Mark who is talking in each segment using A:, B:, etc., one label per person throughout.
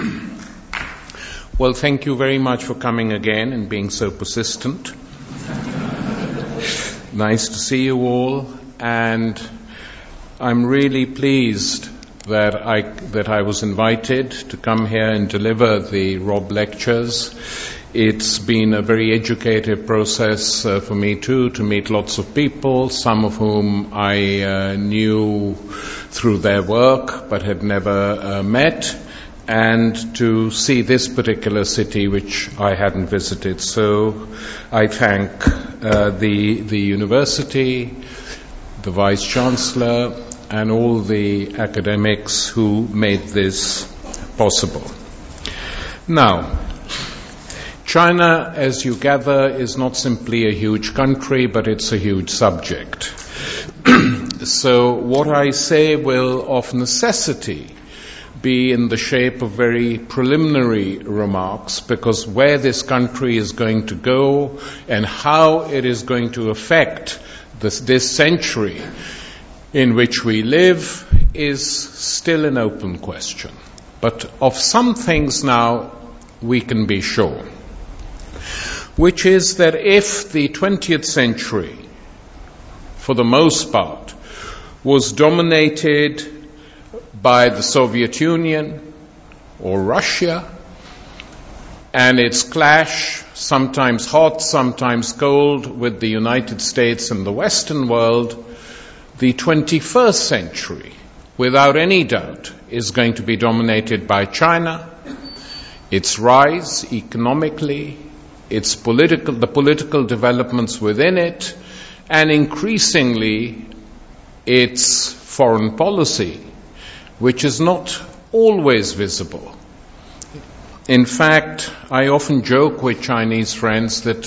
A: Well, thank you very much for coming again and being so persistent. Nice to see you all, and I'm really pleased that I was invited to come here and deliver the Rob lectures. It's been a very educative process for me too, to meet lots of people, some of whom I knew through their work but had never met, and to see this particular city which I hadn't visited. So I thank the university, the Vice-Chancellor, and all the academics who made this possible. Now, China, as you gather, is not simply a huge country, but it's a huge subject. So what I say will of necessity be in the shape of very preliminary remarks, because where this country is going to go and how it is going to affect this century in which we live is still an open question. But of some things now we can be sure, which is that if the 20th century, for the most part, was dominated by the Soviet Union or Russia, and its clash, sometimes hot, sometimes cold, with the United States and the Western world, the 21st century, without any doubt, is going to be dominated by China, its rise economically, the political developments within it, and increasingly its foreign policy, which is not always visible. In fact, I often joke with Chinese friends that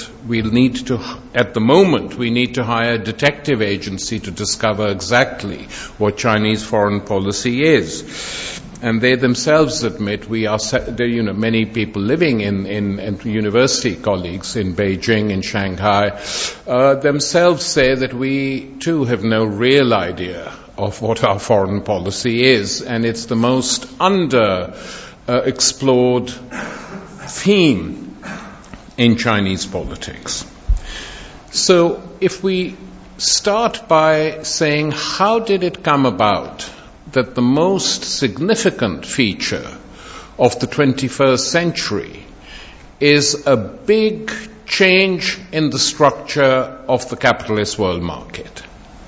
A: at the moment, we need to hire a detective agency to discover exactly what Chinese foreign policy is. And they themselves admit many people living in university colleagues in Beijing and Shanghai themselves say that we too have no real idea of what our foreign policy is, and it's the most explored theme in Chinese politics. So if we start by saying, how did it come about that the most significant feature of the 21st century is a big change in the structure of the capitalist world market?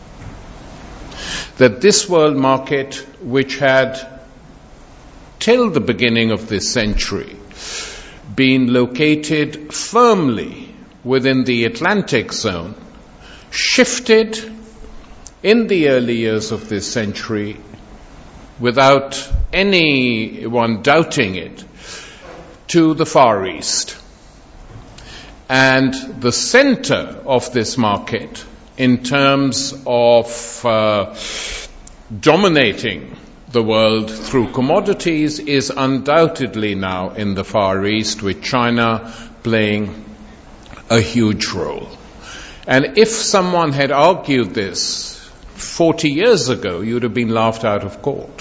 A: That this world market, which had, till the beginning of this century, been located firmly within the Atlantic zone, shifted in the early years of this century, without anyone doubting it, to the Far East. And the center of this market, in terms of dominating the world through commodities, is undoubtedly now in the Far East, with China playing a huge role. And if someone had argued this 40 years ago, you'd have been laughed out of court.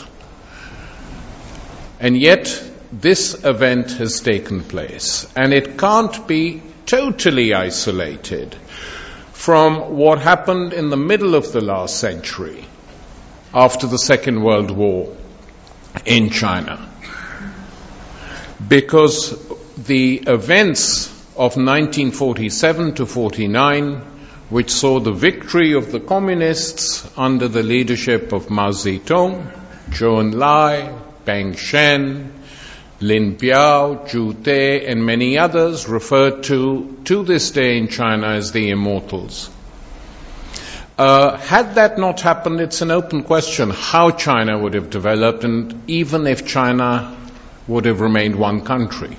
A: And yet, this event has taken place, and it can't be totally isolated from what happened in the middle of the last century, after the Second World War in China. Because the events of 1947 to 49, which saw the victory of the communists under the leadership of Mao Zedong, Zhou Enlai, Peng Shen, Lin Biao, Zhu De, and many others, referred to this day in China as the Immortals. Had that not happened, it's an open question how China would have developed, and even if China would have remained one country.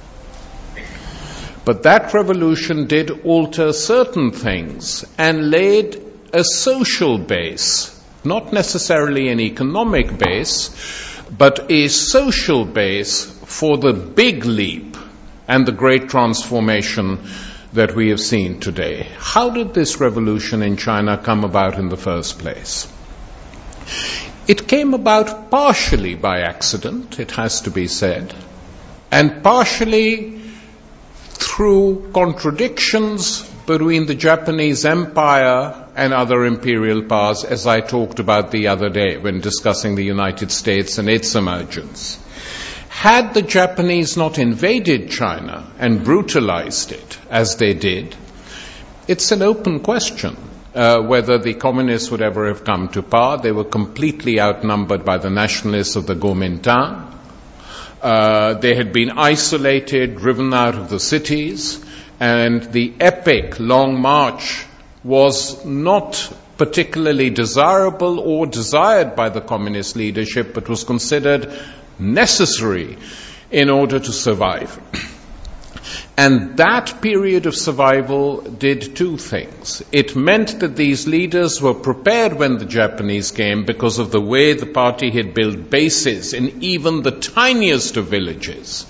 A: But that revolution did alter certain things and laid a social base, not necessarily an economic base, but a social base for the big leap and the great transformation that we have seen today. How did this revolution in China come about in the first place? It came about partially by accident, it has to be said, and partially through contradictions between the Japanese Empire and other imperial powers, as I talked about the other day when discussing the United States and its emergence. Had the Japanese not invaded China and brutalized it, as they did, it's an open question whether the communists would ever have come to power. They were completely outnumbered by the nationalists of the Kuomintang. They had been isolated, driven out of the cities, and the epic long march was not particularly desirable or desired by the communist leadership, but was considered necessary in order to survive. And that period of survival did two things. It meant that these leaders were prepared when the Japanese came because of the way the party had built bases in even the tiniest of villages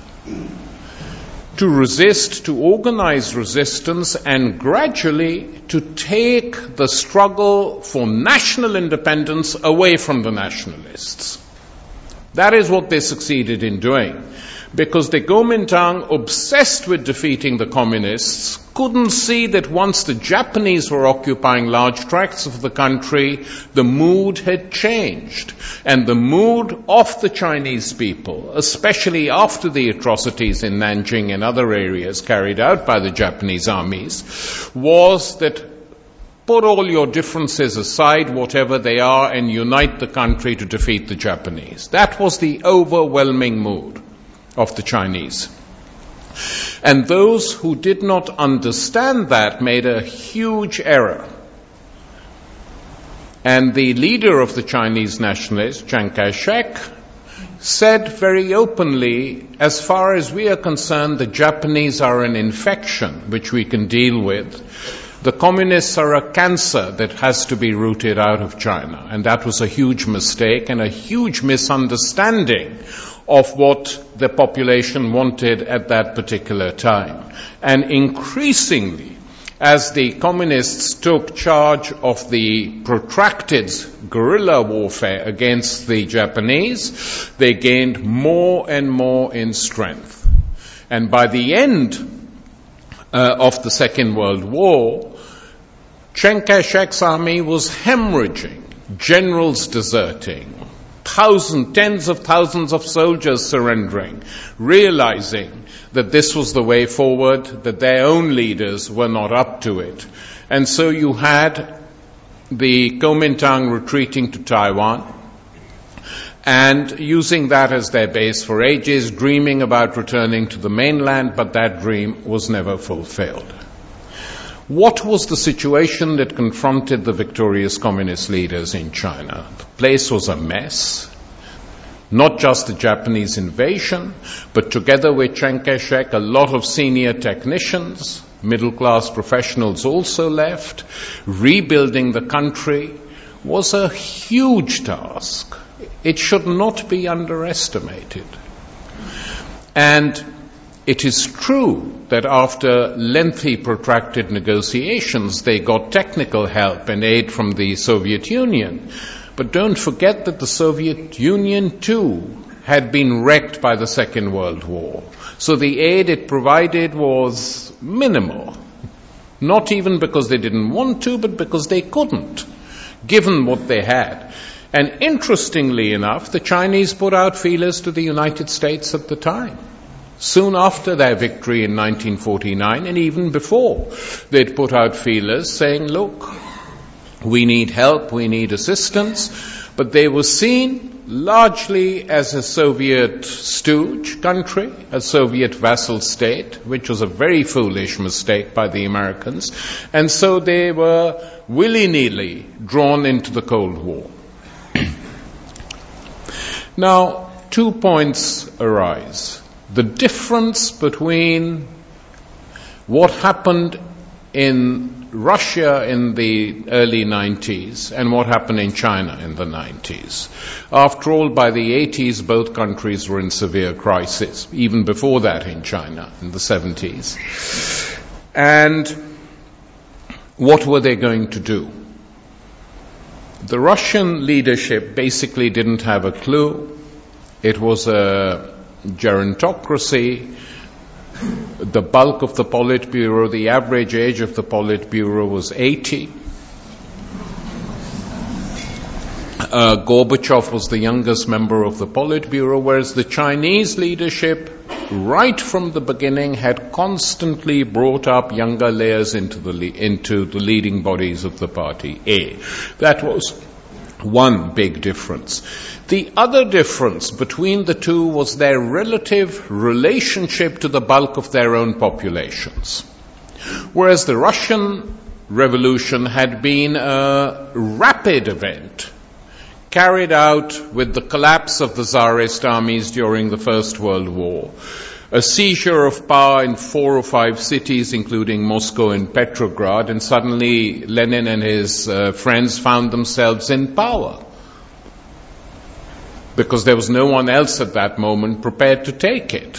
A: to resist, to organize resistance, and gradually to take the struggle for national independence away from the nationalists. That is what they succeeded in doing, because the Kuomintang, obsessed with defeating the communists, couldn't see that once the Japanese were occupying large tracts of the country, the mood had changed. And the mood of the Chinese people, especially after the atrocities in Nanjing and other areas carried out by the Japanese armies, was that put all your differences aside, whatever they are, and unite the country to defeat the Japanese. That was the overwhelming mood of the Chinese. And those who did not understand that made a huge error. And the leader of the Chinese nationalists, Chiang Kai-shek, said very openly, as far as we are concerned, the Japanese are an infection which we can deal with. The communists are a cancer that has to be rooted out of China. And that was a huge mistake and a huge misunderstanding of what the population wanted at that particular time. And increasingly, as the communists took charge of the protracted guerrilla warfare against the Japanese, they gained more and more in strength. And by the end of the Second World War, Chiang Kai-shek's army was hemorrhaging, generals deserting, tens of thousands of soldiers surrendering, realizing that this was the way forward, that their own leaders were not up to it. And so you had the Kuomintang retreating to Taiwan and using that as their base for ages, dreaming about returning to the mainland, but that dream was never fulfilled. What was the situation that confronted the victorious communist leaders in China? The place was a mess. Not just the Japanese invasion, but together with Chiang Kai-shek, a lot of senior technicians, middle-class professionals also left. Rebuilding the country was a huge task. It should not be underestimated. And it is true that after lengthy, protracted negotiations, they got technical help and aid from the Soviet Union. But don't forget that the Soviet Union, too, had been wrecked by the Second World War. So the aid it provided was minimal. Not even because they didn't want to, but because they couldn't, given what they had. And interestingly enough, the Chinese put out feelers to the United States at the time. Soon after their victory in 1949, and even before, they'd put out feelers saying, look, we need help, we need assistance, but they were seen largely as a Soviet stooge country, a Soviet vassal state, which was a very foolish mistake by the Americans, and so they were willy-nilly drawn into the Cold War. Now, 2 points arise. The difference between what happened in Russia in the early 90s and what happened in China in the 90s. After all, by the 80s, both countries were in severe crisis, even before that in China in the 70s. And what were they going to do? The Russian leadership basically didn't have a clue. It was a gerontocracy. The bulk of the Politburo, the average age of the Politburo was 80. Gorbachev was the youngest member of the Politburo, whereas the Chinese leadership, right from the beginning, had constantly brought up younger layers into the leading bodies of the party. That was one big difference. The other difference between the two was their relative relationship to the bulk of their own populations. Whereas the Russian Revolution had been a rapid event, carried out with the collapse of the Tsarist armies during the First World War, a seizure of power in 4 or 5 cities, including Moscow and Petrograd, and suddenly Lenin and his friends found themselves in power, because there was no one else at that moment prepared to take it.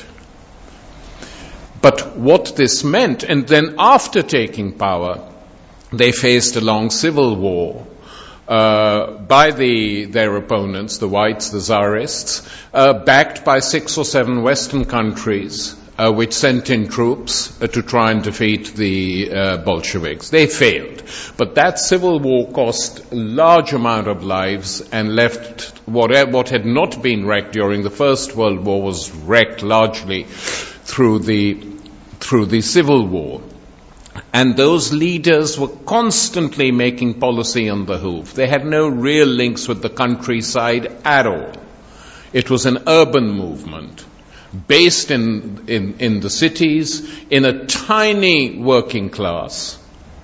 A: But what this meant, and then after taking power, they faced a long civil war by their opponents, the whites, the Tsarists, backed by 6 or 7 Western countries, which sent in troops to try and defeat the Bolsheviks. They failed. But that civil war cost a large amount of lives and left what had not been wrecked during the First World War was wrecked largely through the civil war. And those leaders were constantly making policy on the hoof. They had no real links with the countryside at all. It was an urban movement based in the cities, in a tiny working class.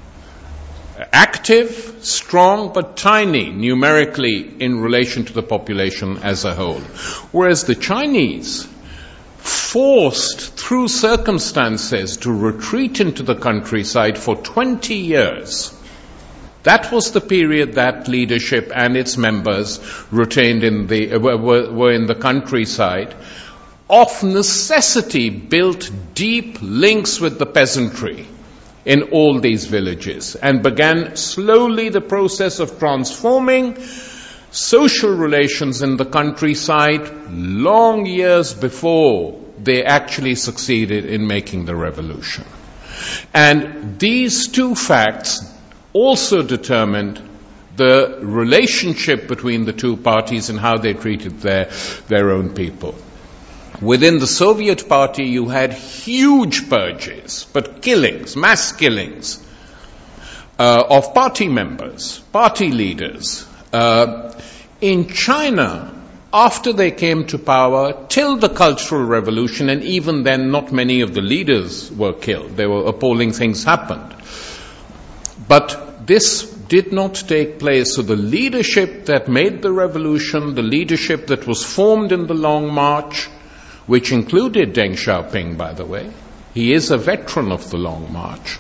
A: Active, strong, but tiny numerically in relation to the population as a whole. Whereas the Chinese, forced through circumstances to retreat into the countryside for 20 years. That was the period that leadership and its members retained were in the countryside, of necessity built deep links with the peasantry in all these villages and began slowly the process of transforming social relations in the countryside long years before they actually succeeded in making the revolution. And these two facts also determined the relationship between the two parties and how they treated their own people. Within the Soviet Party, you had huge purges, but killings, mass killings, of party members, party leaders. In China, after they came to power, till the Cultural Revolution, and even then not many of the leaders were killed. There were appalling things happened. But this did not take place. So the leadership that made the revolution, the leadership that was formed in the Long March, which included Deng Xiaoping, by the way, he is a veteran of the Long March.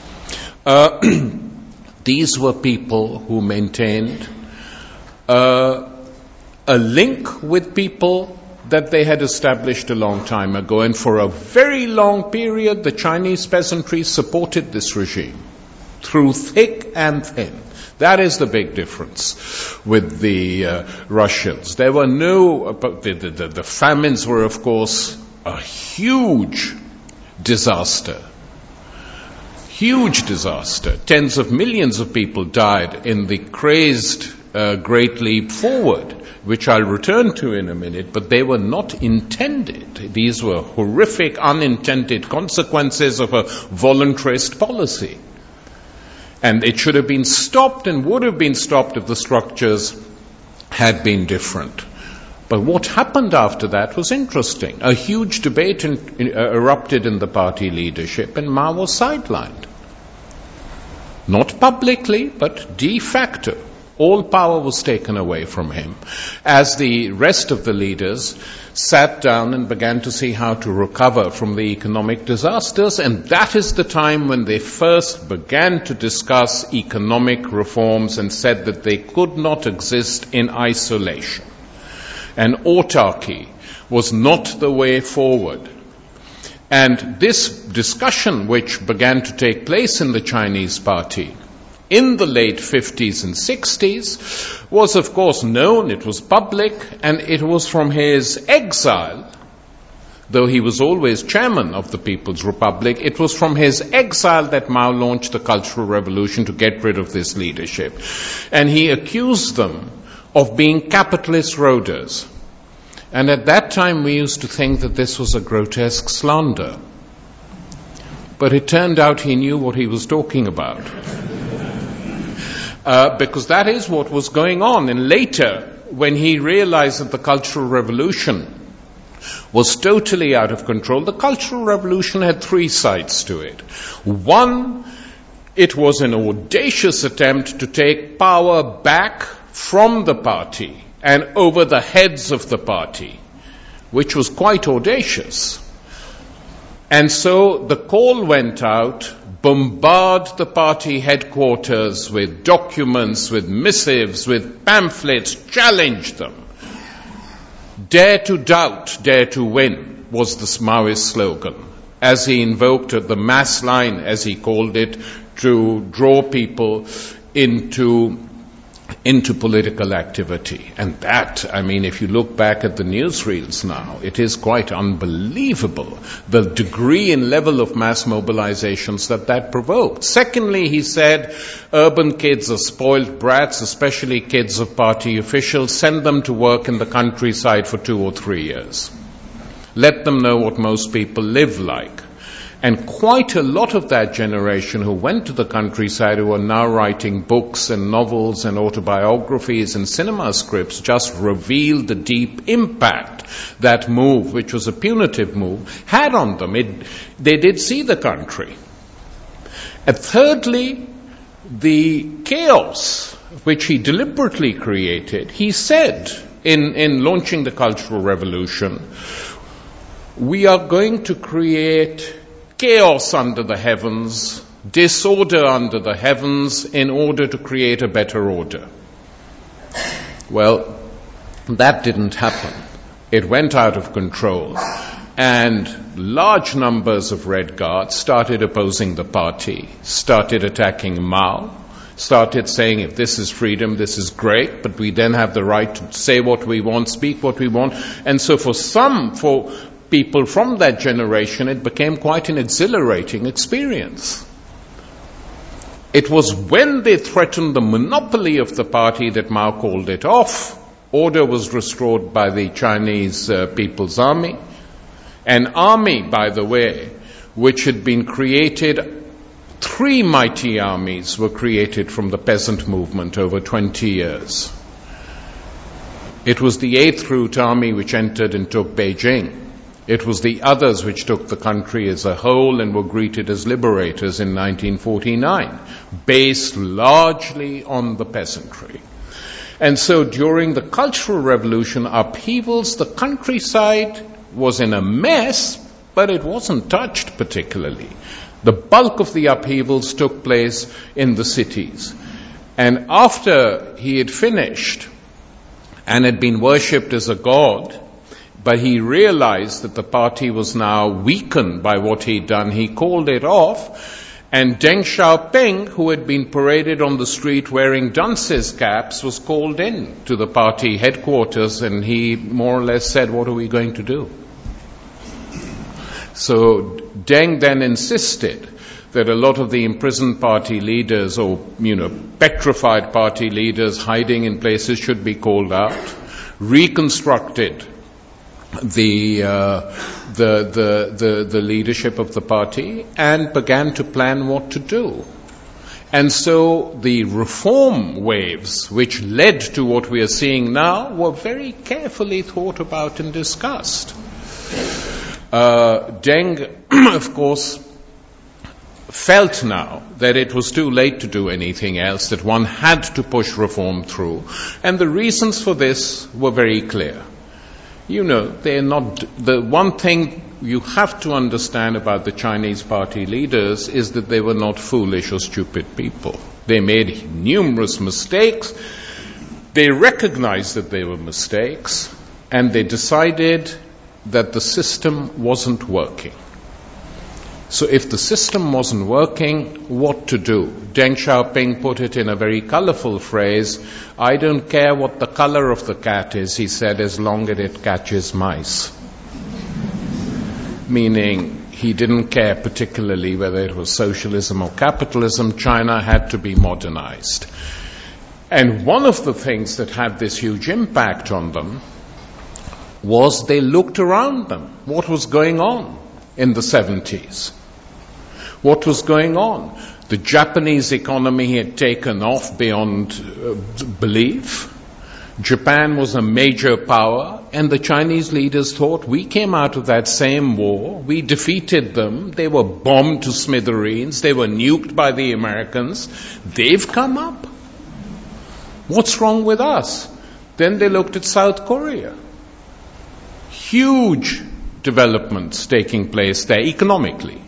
A: These were people who maintained a link with people that they had established a long time ago. And for a very long period, the Chinese peasantry supported this regime through thick and thin. That is the big difference with the Russians. There were the famines were, of course, a huge disaster. Huge disaster. Tens of millions of people died in the crazed Great Leap Forward, which I'll return to in a minute, but they were not intended. These were horrific, unintended consequences of a voluntarist policy. And it should have been stopped and would have been stopped if the structures had been different. But what happened after that was interesting. A huge debate erupted in the party leadership, and Mao was sidelined. Not publicly, but de facto. All power was taken away from him as the rest of the leaders sat down and began to see how to recover from the economic disasters. And that is the time when they first began to discuss economic reforms and said that they could not exist in isolation. And autarky was not the way forward. And this discussion, which began to take place in the Chinese party in the late 50s and 60s, was of course known, it was public, and it was from his exile though he was always chairman of the People's Republic, it was from his exile that Mao launched the Cultural Revolution to get rid of this leadership. And he accused them of being capitalist roaders. And at that time we used to think that this was a grotesque slander. But it turned out he knew what he was talking about. Because that is what was going on. And later, when he realized that the Cultural Revolution was totally out of control, the Cultural Revolution had three sides to it. One, it was an audacious attempt to take power back from the party and over the heads of the party, which was quite audacious. And so the call went out, bombard the party headquarters with documents, with missives, with pamphlets, challenge them. Dare to doubt, dare to win was the Maoist slogan, as he invoked the mass line, as he called it, to draw people into political activity. And that, I mean, if you look back at the newsreels now, it is quite unbelievable, the degree and level of mass mobilizations that provoked. Secondly, he said, urban kids are spoiled brats, especially kids of party officials. Send them to work in the countryside for 2 or 3 years. Let them know what most people live like. And quite a lot of that generation who went to the countryside, who are now writing books and novels and autobiographies and cinema scripts, just revealed the deep impact that move, which was a punitive move, had on them. They did see the country. And thirdly, the chaos which he deliberately created, he said in launching the Cultural Revolution, we are going to create chaos under the heavens, disorder under the heavens, in order to create a better order. Well, that didn't happen. It went out of control. And large numbers of Red Guards started opposing the party, started attacking Mao, started saying, if this is freedom, this is great, but we then have the right to say what we want, speak what we want. And so for people from that generation, it became quite an exhilarating experience. It was when they threatened the monopoly of the party that Mao called it off. Order was restored by the Chinese People's Army. An army, by the way, which had been created, 3 mighty armies were created from the peasant movement over 20 years. It was the 8th Route Army which entered and took Beijing. It was the others which took the country as a whole and were greeted as liberators in 1949, based largely on the peasantry. And so during the Cultural Revolution upheavals, the countryside was in a mess, but it wasn't touched particularly. The bulk of the upheavals took place in the cities. And after he had finished and had been worshipped as a god, but he realized that the party was now weakened by what he'd done, he called it off, and Deng Xiaoping, who had been paraded on the street wearing dunce's caps, was called in to the party headquarters, and he more or less said, what are we going to do? So Deng then insisted that a lot of the imprisoned party leaders or, petrified party leaders hiding in places should be called out, reconstructed the leadership of the party, and began to plan what to do. And so the reform waves which led to what we are seeing now were very carefully thought about and discussed. Deng, of course, felt now that it was too late to do anything else, that one had to push reform through, and the reasons for this were very clear. They're not, the one thing you have to understand about the Chinese party leaders is that they were not foolish or stupid people. They made numerous mistakes. They recognized that they were mistakes, and they decided that the system wasn't working. So if the system wasn't working, what to do? Deng Xiaoping put it in a very colorful phrase, I don't care what the color of the cat is, he said, as long as it catches mice. meaning he didn't care particularly whether it was socialism or capitalism. China had to be modernized. And one of the things that had this huge impact on them was they looked around them. What was going on in the 70s? What was going on? The Japanese economy had taken off beyond belief. Japan was a major power, and the Chinese leaders thought, we came out of that same war, we defeated them, they were bombed to smithereens, they were nuked by the Americans, they've come up. What's wrong with us? Then they looked at South Korea. Huge developments taking place there economically.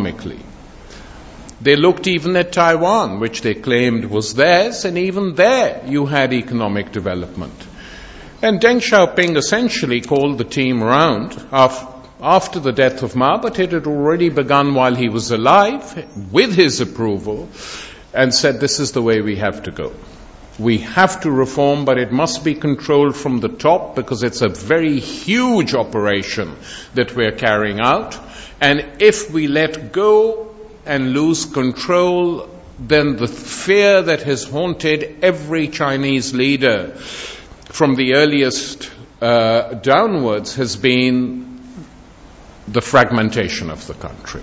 A: They looked even at Taiwan, which they claimed was theirs, and even there you had economic development. And Deng Xiaoping essentially called the team around after the death of Mao, but it had already begun while he was alive, with his approval, and said, this is the way we have to go. We have to reform, but it must be controlled from the top, because it's a very huge operation that we're carrying out. And if we let go and lose control, then the fear that has haunted every Chinese leader from the earliest downwards has been the fragmentation of the country.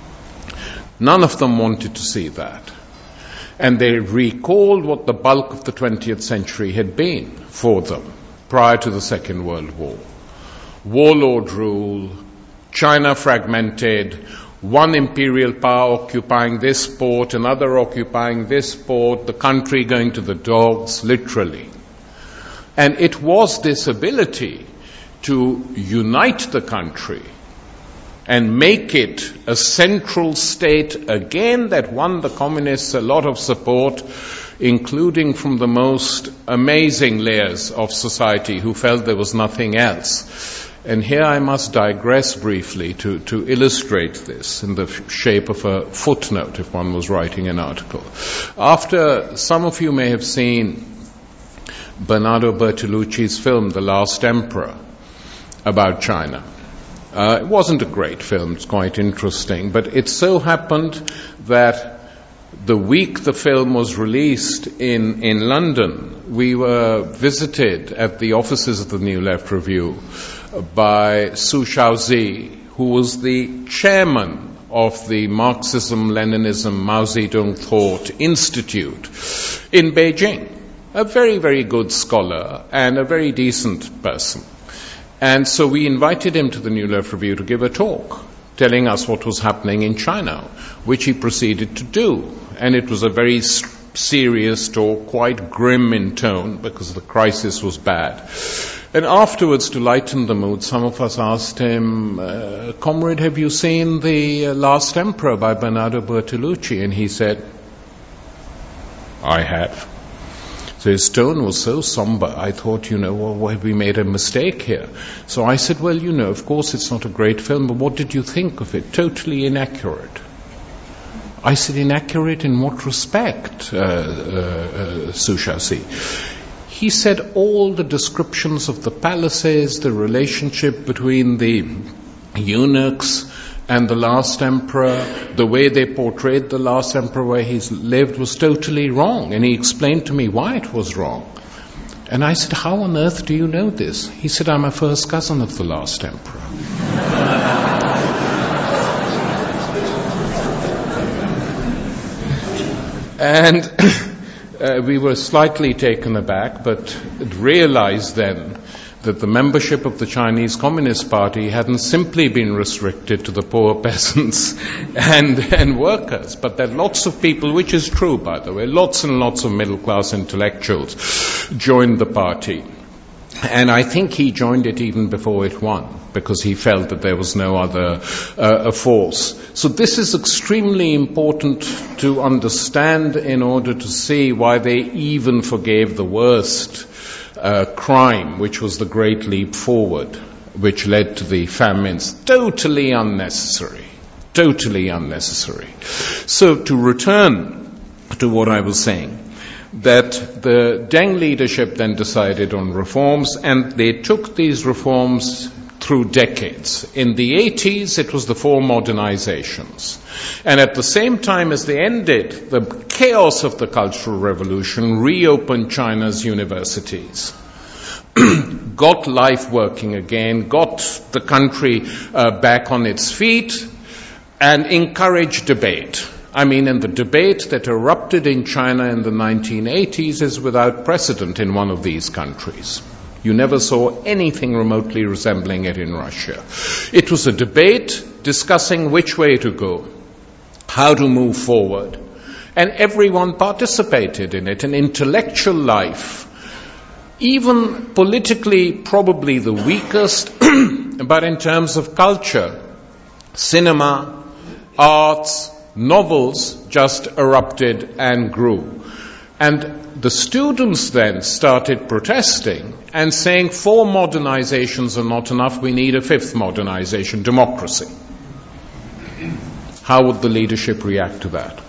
A: None of them wanted to see that. And they recalled what the bulk of the 20th century had been for them prior to the Second World War. Warlord rule, China fragmented, one imperial power occupying this port, another occupying this port, the country going to the dogs, literally. And it was this ability to unite the country and make it a central state again that won the communists a lot of support, including from the most amazing layers of society who felt there was nothing else. And here I must digress briefly to illustrate this in the shape of a footnote if one was writing an article. After some of you may have seen Bernardo Bertolucci's film, The Last Emperor, about China. It wasn't a great film, it's quite interesting, but it so happened that the week the film was released in London, we were visited at the offices of the New Left Review by Su Shaozi, who was the chairman of the Marxism-Leninism Mao Zedong Thought Institute in Beijing. A very, very good scholar and a very decent person. And so we invited him to the New Left Review to give a talk, telling us what was happening in China, which he proceeded to do. And it was a very serious talk, quite grim in tone, because the crisis was bad. And afterwards, to lighten the mood, some of us asked him, Comrade, have you seen The Last Emperor by Bernardo Bertolucci? And he said, I have. So his tone was so somber, I thought, well, have we made a mistake here? So I said, well, of course it's not a great film, but what did you think of it? Totally inaccurate. I said, inaccurate in what respect, Su Shaozi? He said all the descriptions of the palaces, the relationship between the eunuchs and the last emperor, the way they portrayed the last emperor where he lived was totally wrong. And he explained to me why it was wrong. And I said, how on earth do you know this? He said, I'm a first cousin of the last emperor. And we were slightly taken aback, but realized then that the membership of the Chinese Communist Party hadn't simply been restricted to the poor peasants and workers, but that lots of people, which is true by the way, lots and lots of middle-class intellectuals joined the party. And I think he joined it even before it won, because he felt that there was no other force. So this is extremely important to understand in order to see why they even forgave the worst crime, which was the Great Leap Forward, which led to the famines. Totally unnecessary. Totally unnecessary. So to return to what I was saying, that the Deng leadership then decided on reforms, and they took these reforms through decades. In the 80s, it was the four modernizations. And at the same time as they ended the chaos of the Cultural Revolution, reopened China's universities. Got life working again, got the country back on its feet, and encouraged debate. I mean, and the debate that erupted in China in the 1980s is without precedent in one of these countries. You never saw anything remotely resembling it in Russia. It was a debate discussing which way to go, how to move forward, and everyone participated in it, an intellectual life. Even politically, probably the weakest, but in terms of culture, cinema, arts, novels just erupted and grew. And the students then started protesting and saying 4 modernizations are not enough, we need a 5th modernization, democracy. How would the leadership react to that?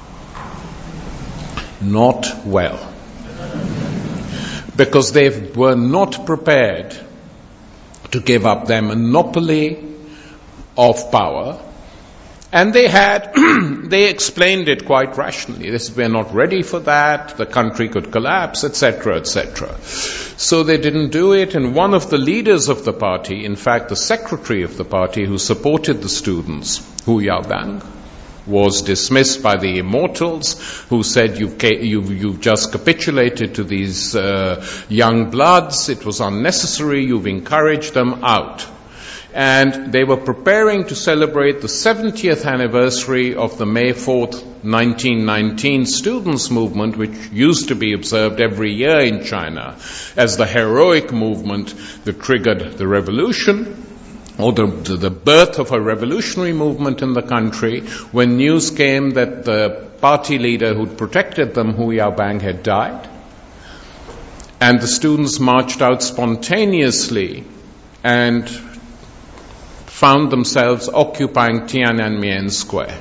A: Not well. Because they were not prepared to give up their monopoly of power, and they explained it quite rationally. They said, we're not ready for that, the country could collapse, etc., etc. So they didn't do it, and one of the leaders of the party, in fact the secretary of the party who supported the students, Hu Yaobang, was dismissed by the immortals, who said, you've just capitulated to these young bloods, it was unnecessary, you've encouraged them, out. And they were preparing to celebrate the 70th anniversary of the May 4th, 1919 students' movement, which used to be observed every year in China as the heroic movement that triggered the revolution, or the birth of a revolutionary movement in the country, when news came that the party leader who'd protected them, Hu Yaobang, had died. And the students marched out spontaneously and found themselves occupying Tiananmen Square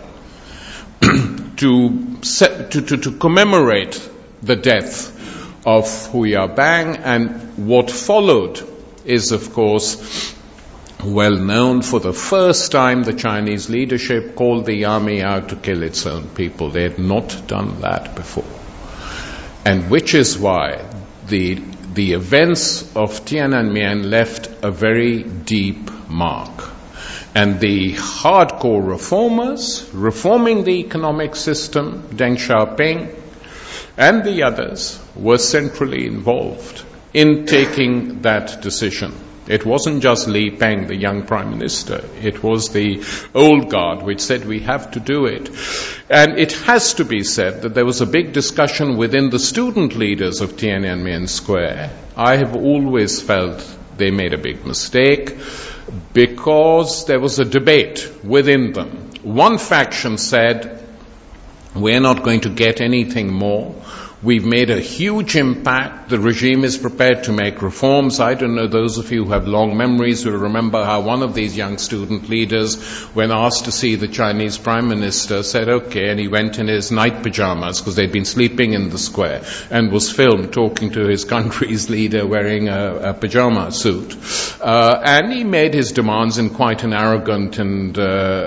A: to commemorate the death of Hu Yaobang. And what followed is, of course, well known. For the first time, the Chinese leadership called the army out to kill its own people. They had not done that before. And which is why the events of Tiananmen left a very deep mark. And the hardcore reformers, reforming the economic system, Deng Xiaoping and the others, were centrally involved in taking that decision. It wasn't just Li Peng, the young prime minister. It was the old guard which said we have to do it. And it has to be said that there was a big discussion within the student leaders of Tiananmen Square. I have always felt they made a big mistake because there was a debate within them. One faction said, we're not going to get anything more. We've made a huge impact. The regime is prepared to make reforms. I don't know, those of you who have long memories will remember how one of these young student leaders, when asked to see the Chinese Prime Minister, said okay, and he went in his night pajamas because they'd been sleeping in the square, and was filmed talking to his country's leader wearing a pajama suit. And he made his demands in quite an arrogant and,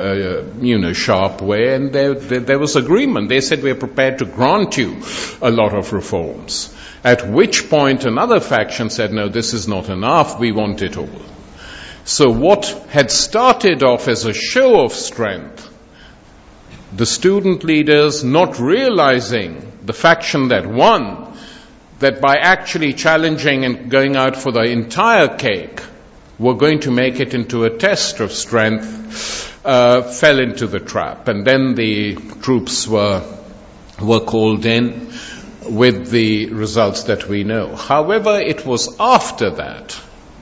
A: sharp way, and there was agreement. They said, we're prepared to grant you a lot of reforms. At which point another faction said, no, this is not enough, we want it all. So what had started off as a show of strength, the student leaders not realizing the faction that won, that by actually challenging and going out for the entire cake, were going to make it into a test of strength, fell into the trap. And then the troops were called in, with the results that we know. However, it was after that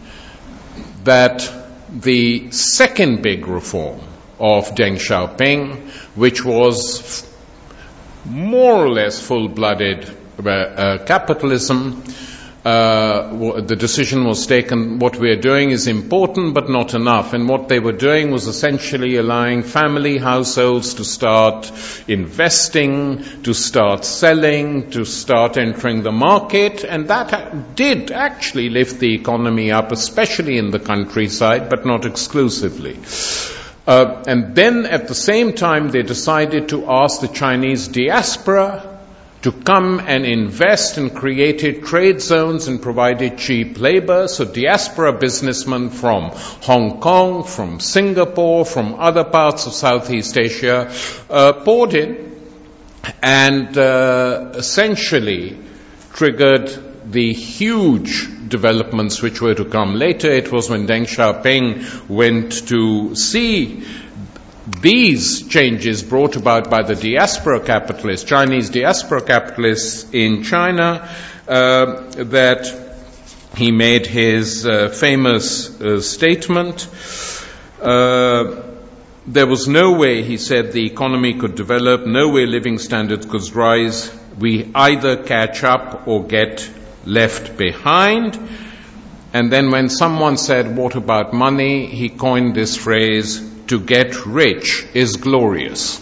A: the second big reform of Deng Xiaoping, which was more or less full-blooded capitalism, the decision was taken, what we are doing is important but not enough. And what they were doing was essentially allowing family households to start investing, to start selling, to start entering the market. And that did actually lift the economy up, especially in the countryside, but not exclusively. And then at the same time, they decided to ask the Chinese diaspora to come and invest, and created trade zones and provided cheap labor. So diaspora businessmen from Hong Kong, from Singapore, from other parts of Southeast Asia poured in and essentially triggered the huge developments which were to come later. It was when Deng Xiaoping went to see these changes brought about by the diaspora capitalists, Chinese diaspora capitalists in China, that he made his famous statement. There was no way, he said, the economy could develop, no way living standards could rise. We either catch up or get left behind. And then when someone said, what about money? He coined this phrase, to get rich is glorious.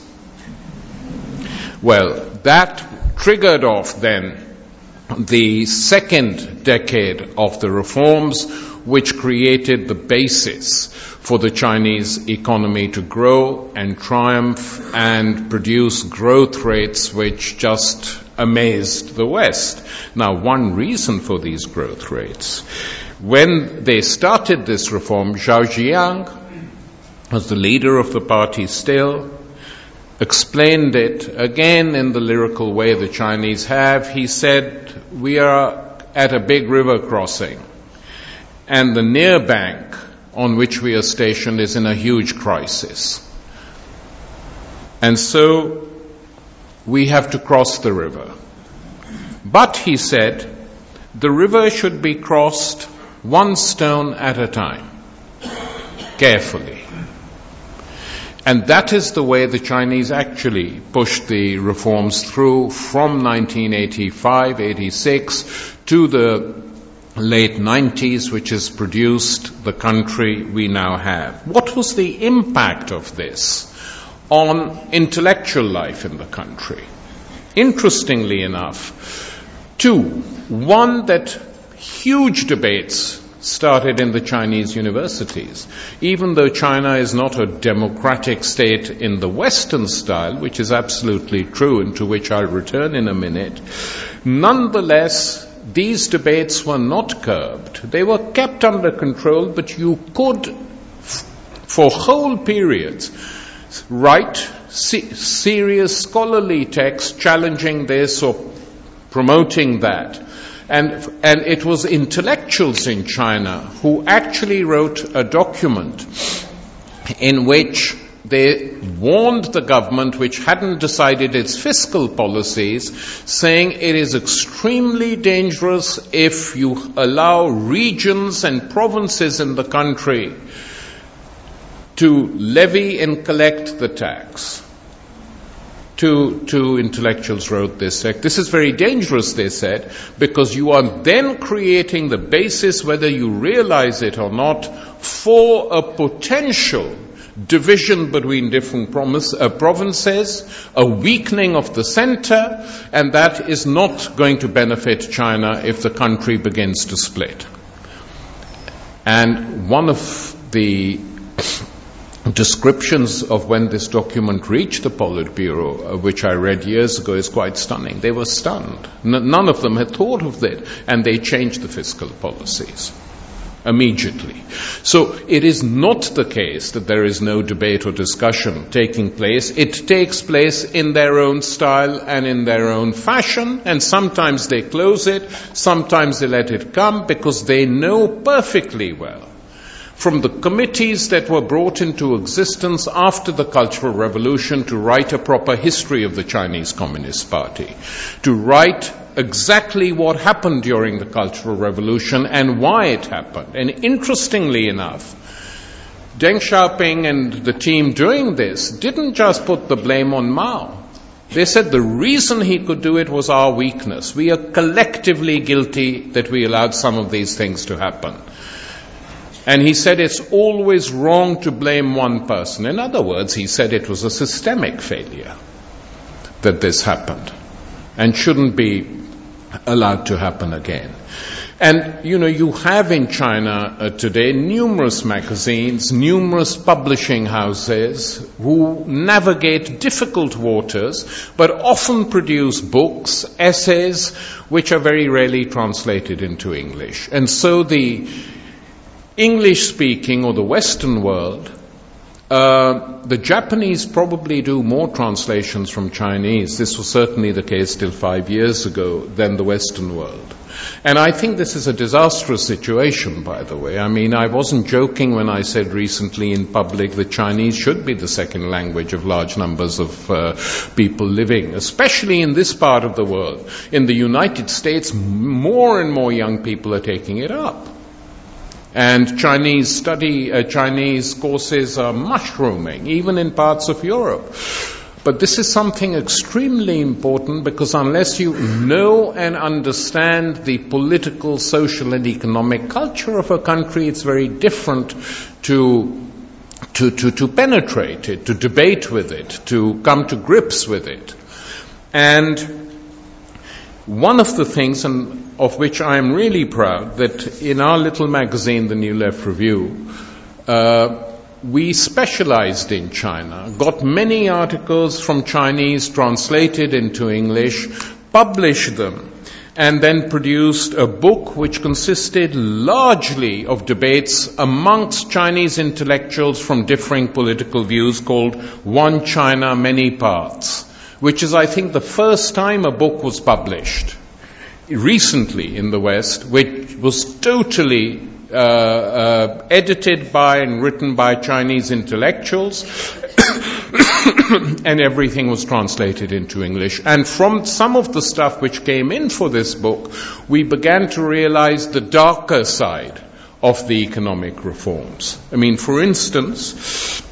A: Well, that triggered off then the second decade of the reforms, which created the basis for the Chinese economy to grow and triumph and produce growth rates which just amazed the West. Now, one reason for these growth rates, when they started this reform, Zhao Ziyang was the leader of the party still, explained it again in the lyrical way the Chinese have. He said, we are at a big river crossing, and the near bank on which we are stationed is in a huge crisis. And so we have to cross the river. But, he said, the river should be crossed one stone at a time, carefully. And that is the way the Chinese actually pushed the reforms through from 1985-86 to the late 90s, which has produced the country we now have. What was the impact of this on intellectual life in the country? Interestingly enough, two. One, that huge debates started in the Chinese universities. Even though China is not a democratic state in the Western style, which is absolutely true and to which I'll return in a minute, nonetheless, these debates were not curbed. They were kept under control, but you could, for whole periods, write serious scholarly texts challenging this or promoting that. And it was intellectuals in China who actually wrote a document in which they warned the government, which hadn't decided its fiscal policies, saying it is extremely dangerous if you allow regions and provinces in the country to levy and collect the tax. Two intellectuals wrote this. This is very dangerous, they said, because you are then creating the basis, whether you realize it or not, for a potential division between different provinces, a weakening of the center, and that is not going to benefit China if the country begins to split. And one of the descriptions of when this document reached the Politburo, which I read years ago, is quite stunning. They were stunned. None of them had thought of it, and they changed the fiscal policies immediately. So it is not the case that there is no debate or discussion taking place. It takes place in their own style and in their own fashion, and sometimes they close it, sometimes they let it come, because they know perfectly well from the committees that were brought into existence after the Cultural Revolution to write a proper history of the Chinese Communist Party, to write exactly what happened during the Cultural Revolution and why it happened. And interestingly enough, Deng Xiaoping and the team doing this didn't just put the blame on Mao. They said the reason he could do it was our weakness. We are collectively guilty that we allowed some of these things to happen. And he said it's always wrong to blame one person. In other words, he said it was a systemic failure that this happened and shouldn't be allowed to happen again. And, you have in China today numerous magazines, numerous publishing houses who navigate difficult waters, but often produce books, essays, which are very rarely translated into English. And so the English-speaking or the Western world, the Japanese probably do more translations from Chinese. This was certainly the case till 5 years ago than the Western world. And I think this is a disastrous situation, by the way. I mean, I wasn't joking when I said recently in public that Chinese should be the second language of large numbers of people living, especially in this part of the world. In the United States, more and more young people are taking it up. And Chinese courses are mushrooming, even in parts of Europe. But this is something extremely important, because unless you know and understand the political, social and economic culture of a country, it's very different to penetrate it, to debate with it, to come to grips with it. And one of the things, and of which I am really proud, that in our little magazine, the New Left Review, we specialized in China, got many articles from Chinese translated into English, published them, and then produced a book which consisted largely of debates amongst Chinese intellectuals from differing political views, called One China, Many Paths, which is, I think, the first time a book was published recently in the West, which was totally edited by and written by Chinese intellectuals, and everything was translated into English. And from some of the stuff which came in for this book, we began to realize the darker side of the economic reforms. I mean, for instance,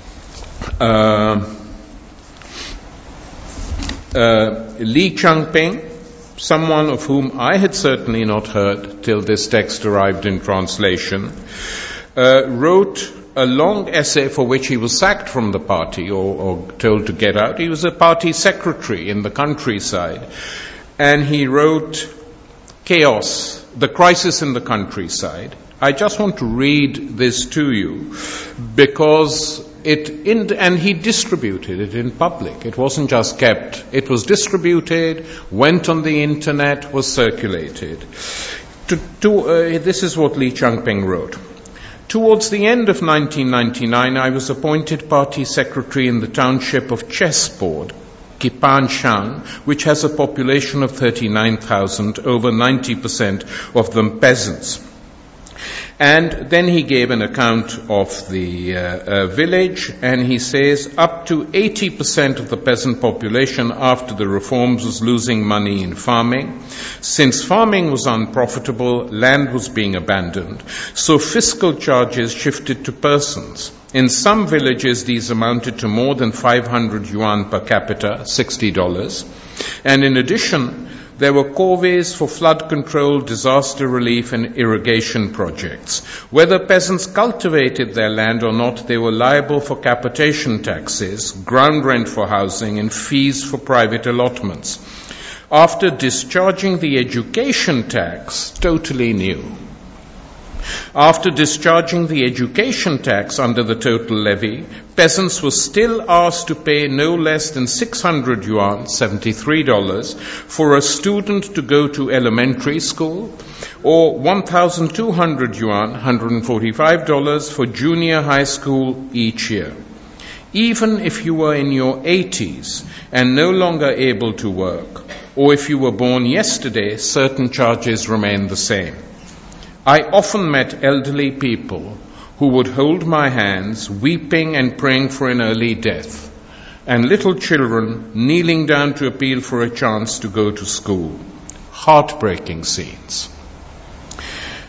A: Li Changping, someone of whom I had certainly not heard till this text arrived in translation, wrote a long essay for which he was sacked from the party or told to get out. He was a party secretary in the countryside, and he wrote Chaos, the Crisis in the Countryside. I just want to read this to you because and he distributed it in public. It wasn't just kept. It was distributed, went on the internet, was circulated. This is what Li Changping wrote. Towards the end of 1999, I was appointed party secretary in the township of Chessboard, Kipanshan, which has a population of 39,000, over 90% of them peasants. And then he gave an account of the village, and he says up to 80% of the peasant population after the reforms was losing money in farming. Since farming was unprofitable, land was being abandoned, so fiscal charges shifted to persons. In some villages, these amounted to more than 500 yuan per capita, $60. And in addition, there were corvées for flood control, disaster relief and irrigation projects. Whether peasants cultivated their land or not, they were liable for capitation taxes, ground rent for housing and fees for private allotments. After discharging the education tax, totally new. After discharging the education tax under the total levy, peasants were still asked to pay no less than 600 yuan, $73, for a student to go to elementary school, or 1,200 yuan, $145, for junior high school each year. Even if you were in your 80s and no longer able to work, or if you were born yesterday, certain charges remain the same. I often met elderly people who would hold my hands, weeping and praying for an early death, and little children kneeling down to appeal for a chance to go to school. Heartbreaking scenes.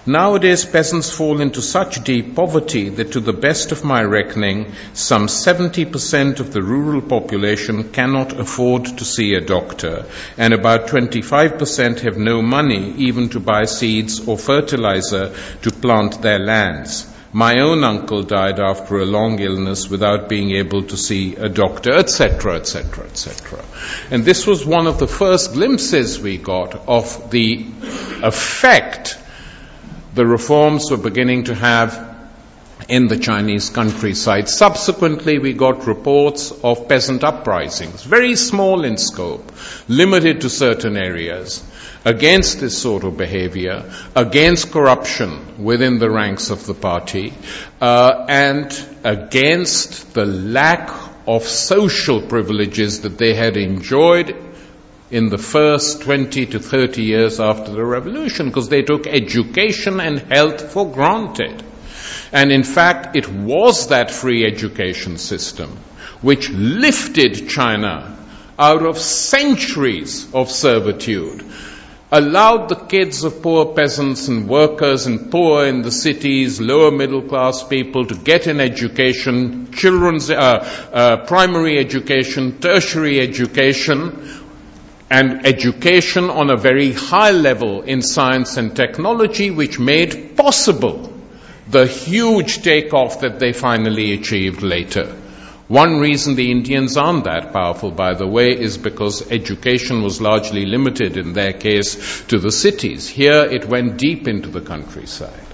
A: Nowadays, peasants fall into such deep poverty that, to the best of my reckoning, some 70% of the rural population cannot afford to see a doctor, and about 25% have no money even to buy seeds or fertilizer to plant their lands. My own uncle died after a long illness without being able to see a doctor, etc., etc., etc. And this was one of the first glimpses we got of the effect the reforms were beginning to have in the Chinese countryside. Subsequently, we got reports of peasant uprisings, very small in scope, limited to certain areas, against this sort of behavior, against corruption within the ranks of the party, and against the lack of social privileges that they had enjoyed in the first 20 to 30 years after the revolution, because they took education and health for granted. And in fact, it was that free education system which lifted China out of centuries of servitude, allowed the kids of poor peasants and workers and poor in the cities, lower middle class people to get an education, children's primary education, tertiary education, and education on a very high level in science and technology, which made possible the huge takeoff that they finally achieved later. One reason the Indians aren't that powerful, by the way, is because education was largely limited in their case to the cities. Here it went deep into the countryside.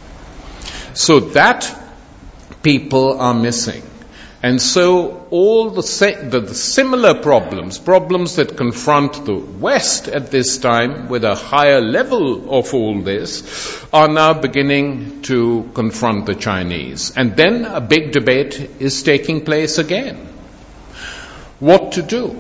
A: So that people are missing. And so all the similar problems that confront the West at this time with a higher level of all this, are now beginning to confront the Chinese. And then a big debate is taking place again. What to do?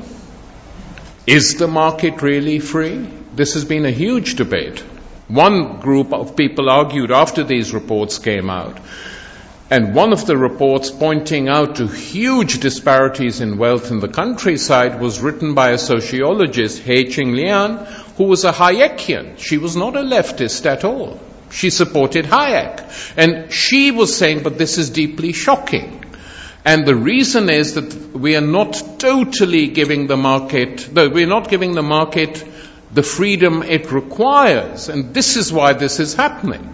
A: Is the market really free? This has been a huge debate. One group of people argued after these reports came out, and one of the reports pointing out to huge disparities in wealth in the countryside was written by a sociologist, He Qinglian, who was a Hayekian. She was not a leftist at all. She supported Hayek. And she was saying, but this is deeply shocking. And the reason is that we are not totally giving the market, we're not giving the market the freedom it requires. And this is why this is happening.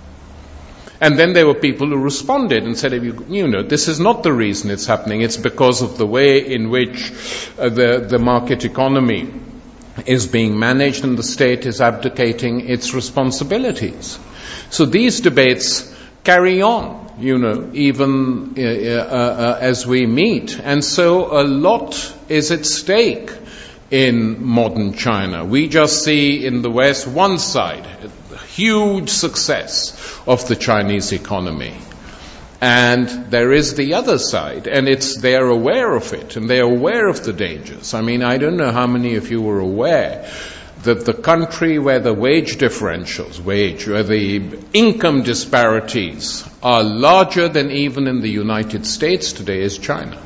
A: And then there were people who responded and said, this is not the reason it's happening. It's because of the way in which the market economy is being managed and the state is abdicating its responsibilities. So these debates carry on, even as we meet. And so a lot is at stake in modern China. We just see in the West one side, huge success of the Chinese economy. And there is the other side, and they're aware of it, and they're aware of the dangers. I don't know how many of you were aware that the country where the wage differentials, where the income disparities are larger than even in the United States today is China.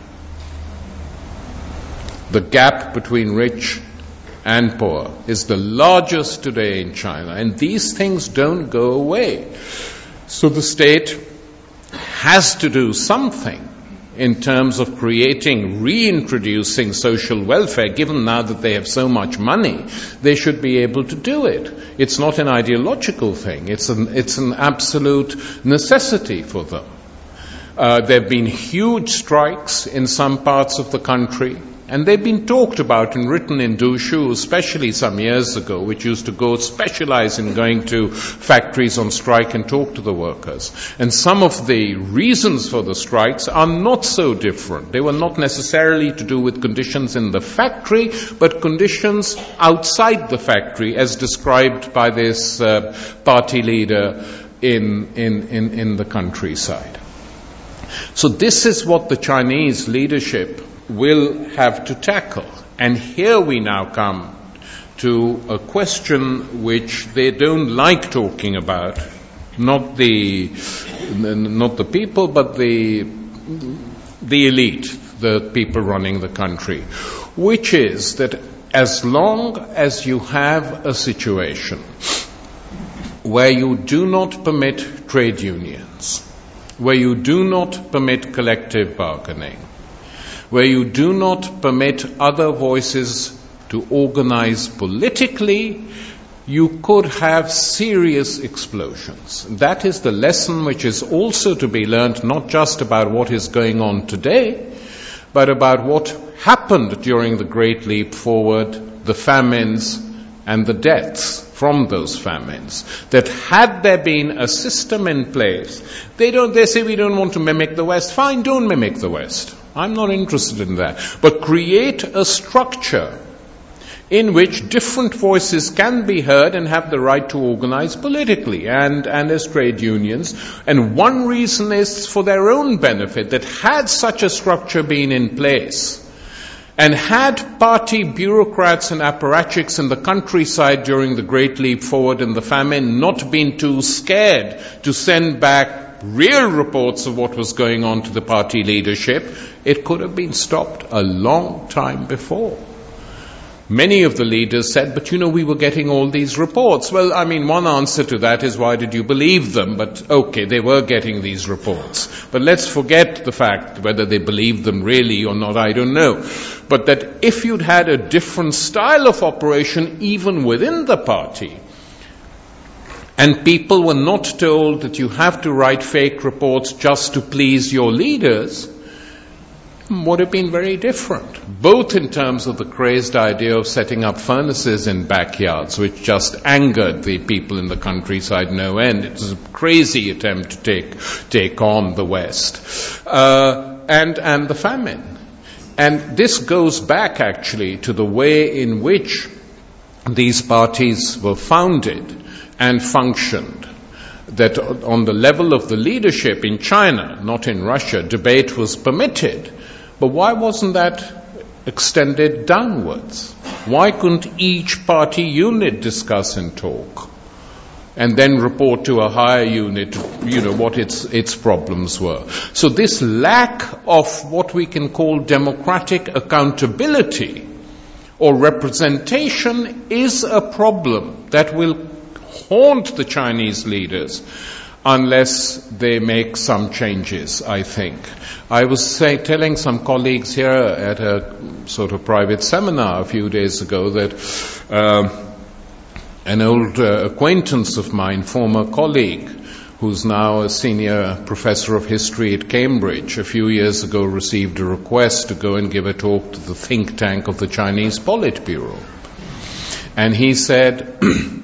A: The gap between rich and poor is the largest today in China, and these things don't go away. So the state has to do something in terms of reintroducing social welfare. Given now that they have so much money, they should be able to do it. It's not an ideological thing. It's an absolute necessity for them. There have been huge strikes in some parts of the country. And they've been talked about and written in Du Shu, especially some years ago, which used to specialize in going to factories on strike and talk to the workers. And some of the reasons for the strikes are not so different. They were not necessarily to do with conditions in the factory, but conditions outside the factory, as described by this party leader in the countryside. So this is what the Chinese leadership will have to tackle. And here we now come to a question which they don't like talking about, not the people, but the elite, the people running the country, which is that as long as you have a situation where you do not permit trade unions, where you do not permit collective bargaining, where you do not permit other voices to organize politically, you could have serious explosions. That is the lesson which is also to be learned, not just about what is going on today, but about what happened during the Great Leap Forward, the famines and the deaths from those famines. That had there been a system in place, they say we don't want to mimic the West. Fine, don't mimic the West. I'm not interested in that. But create a structure in which different voices can be heard and have the right to organize politically and as trade unions. And one reason is for their own benefit, that had such a structure been in place, and had party bureaucrats and apparatchiks in the countryside during the Great Leap Forward and the famine not been too scared to send back real reports of what was going on to the party leadership, it could have been stopped a long time before. Many of the leaders said, but we were getting all these reports. Well, one answer to that is, why did you believe them? But okay, they were getting these reports. But let's forget the fact whether they believed them really or not, I don't know. But that if you'd had a different style of operation even within the party, and people were not told that you have to write fake reports just to please your leaders, would have been very different, both in terms of the crazed idea of setting up furnaces in backyards, which just angered the people in the countryside no end. It was a crazy attempt to take on the West, and the famine. And this goes back actually to the way in which these parties were founded and functioned. That on the level of the leadership in China, not in Russia, debate was permitted. But why wasn't that extended downwards? Why couldn't each party unit discuss and talk and then report to a higher unit, what its problems were? So this lack of what we can call democratic accountability or representation is a problem that will haunt the Chinese leaders unless they make some changes, I think. I was telling some colleagues here at a sort of private seminar a few days ago that an old acquaintance of mine, former colleague, who's now a senior professor of history at Cambridge, a few years ago received a request to go and give a talk to the think tank of the Chinese Politburo. And he said,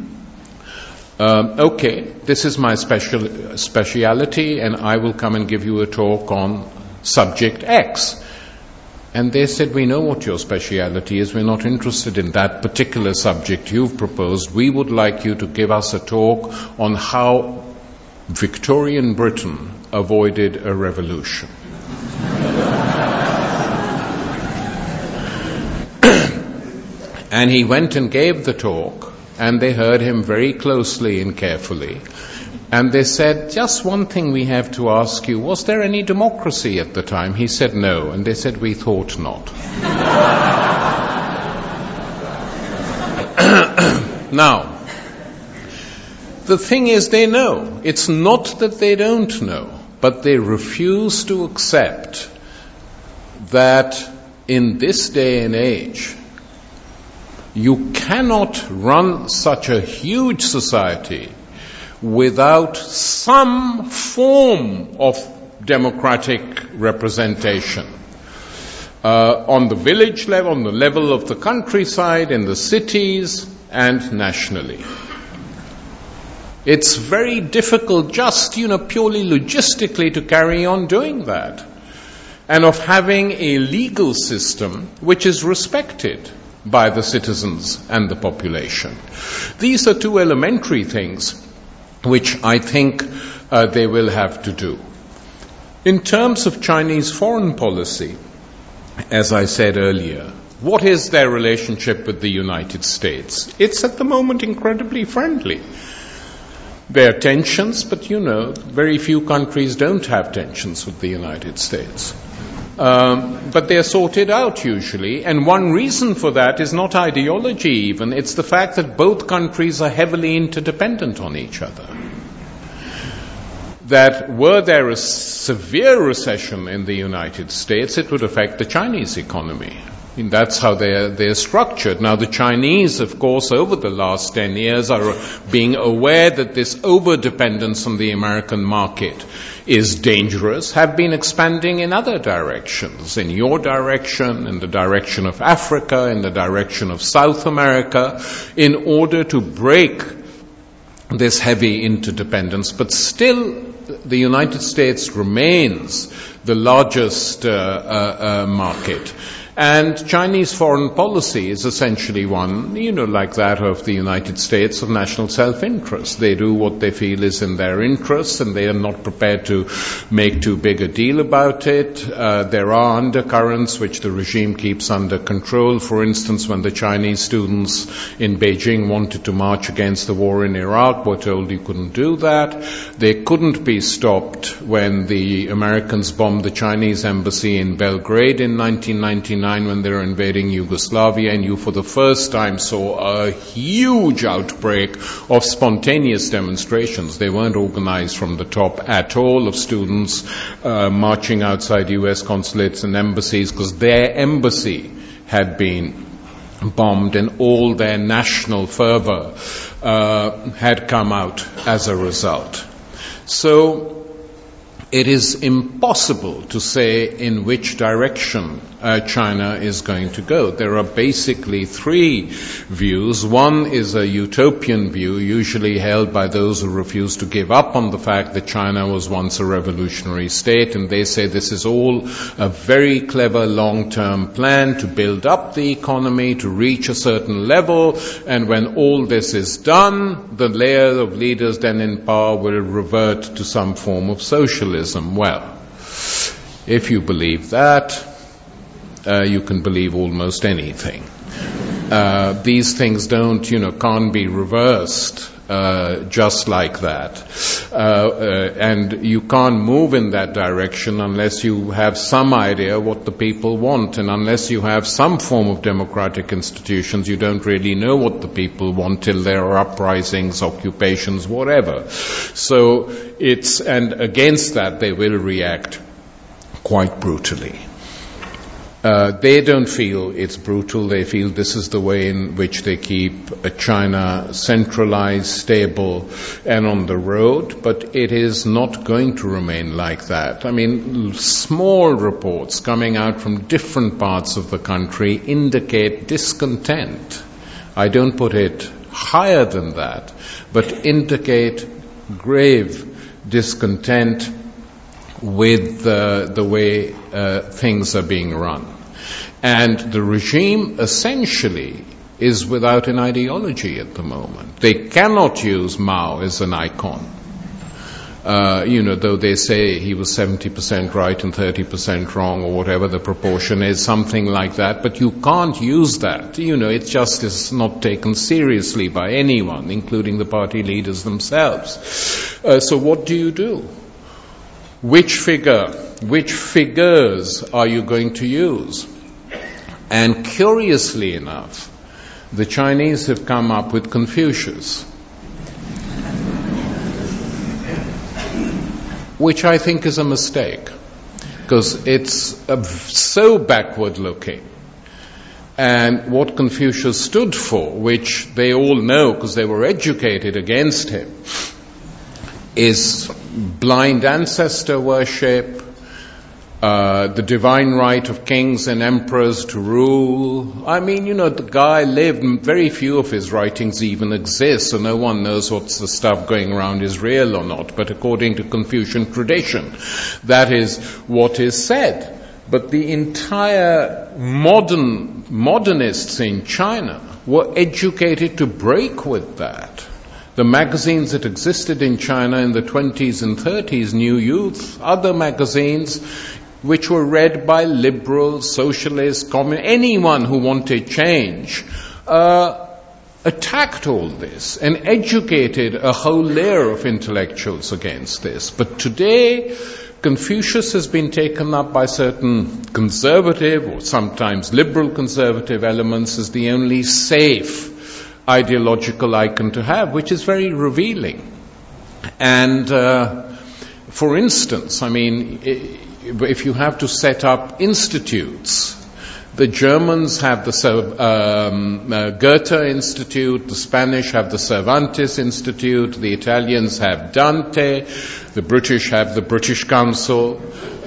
A: okay, this is my speciality, and I will come and give you a talk on subject X. And they said, we know what your speciality is. We're not interested in that particular subject you've proposed. We would like you to give us a talk on how Victorian Britain avoided a revolution. And he went and gave the talk, and they heard him very closely and carefully. And they said, just one thing we have to ask you, was there any democracy at the time? He said no, and they said, we thought not. Now, the thing is, they know. It's not that they don't know, but they refuse to accept that in this day and age, you cannot run such a huge society without some form of democratic representation. On the village level, on the level of the countryside, in the cities, and nationally. It's very difficult just, purely logistically to carry on doing that. And of having a legal system which is respected by the citizens and the population. These are two elementary things which I think they will have to do. In terms of Chinese foreign policy, as I said earlier, what is their relationship with the United States? It's at the moment incredibly friendly. There are tensions, but very few countries don't have tensions with the United States. But they're sorted out usually, and one reason for that is not ideology even, it's the fact that both countries are heavily interdependent on each other. That were there a severe recession in the United States, it would affect the Chinese economy. I mean, that's how they're structured. Now, the Chinese, of course, over the last 10 years are being aware that this over-dependence on the American market is dangerous, have been expanding in other directions, in your direction, in the direction of Africa, in the direction of South America, in order to break this heavy interdependence. But still, the United States remains the largest market. And Chinese foreign policy is essentially one, like that of the United States, of national self-interest. They do what they feel is in their interests, and they are not prepared to make too big a deal about it. There are undercurrents which the regime keeps under control. For instance, when the Chinese students in Beijing wanted to march against the war in Iraq, were told you couldn't do that. They couldn't be stopped when the Americans bombed the Chinese embassy in Belgrade in 1999. When they were invading Yugoslavia, and you for the first time saw a huge outbreak of spontaneous demonstrations. They weren't organized from the top at all, of students marching outside U.S. consulates and embassies because their embassy had been bombed and all their national fervor had come out as a result. So it is impossible to say in which direction China is going to go. There are basically three views. One is a utopian view, usually held by those who refuse to give up on the fact that China was once a revolutionary state, and they say this is all a very clever long-term plan to build up the economy, to reach a certain level, and when all this is done, the layer of leaders then in power will revert to some form of socialism. Well, if you believe that, you can believe almost anything. These things can't be reversed just like that. And you can't move in that direction unless you have some idea what the people want. And unless you have some form of democratic institutions, you don't really know what the people want till there are uprisings, occupations, whatever. So and against that they will react quite brutally. They don't feel it's brutal. They feel this is the way in which they keep China centralized, stable, and on the road. But it is not going to remain like that. I mean, small reports coming out from different parts of the country indicate discontent. I don't put it higher than that, but indicate grave discontent with the way things are being run. And the regime essentially is without an ideology at the moment. They cannot use Mao as an icon. Though they say he was 70% right and 30% wrong, or whatever the proportion is, something like that, but you can't use that. It just is not taken seriously by anyone, including the party leaders themselves. So what do? Which figures are you going to use? And curiously enough, the Chinese have come up with Confucius, which I think is a mistake, because it's so backward looking. And what Confucius stood for, which they all know because they were educated against him, is blind ancestor worship, the divine right of kings and emperors to rule. I mean, the guy lived, very few of his writings even exist, so no one knows what's the stuff going around is real or not. But according to Confucian tradition, that is what is said. But the entire modernists in China were educated to break with that. The magazines that existed in China in the 20s and 30s, New Youth, other magazines, which were read by liberals, socialists, communists, anyone who wanted change, attacked all this and educated a whole layer of intellectuals against this. But today, Confucius has been taken up by certain conservative or sometimes liberal conservative elements as the only safe ideological icon to have, which is very revealing. And for instance, I mean, if you have to set up institutes, the Germans have the Goethe Institute, the Spanish have the Cervantes Institute, the Italians have Dante, the British have the British Council,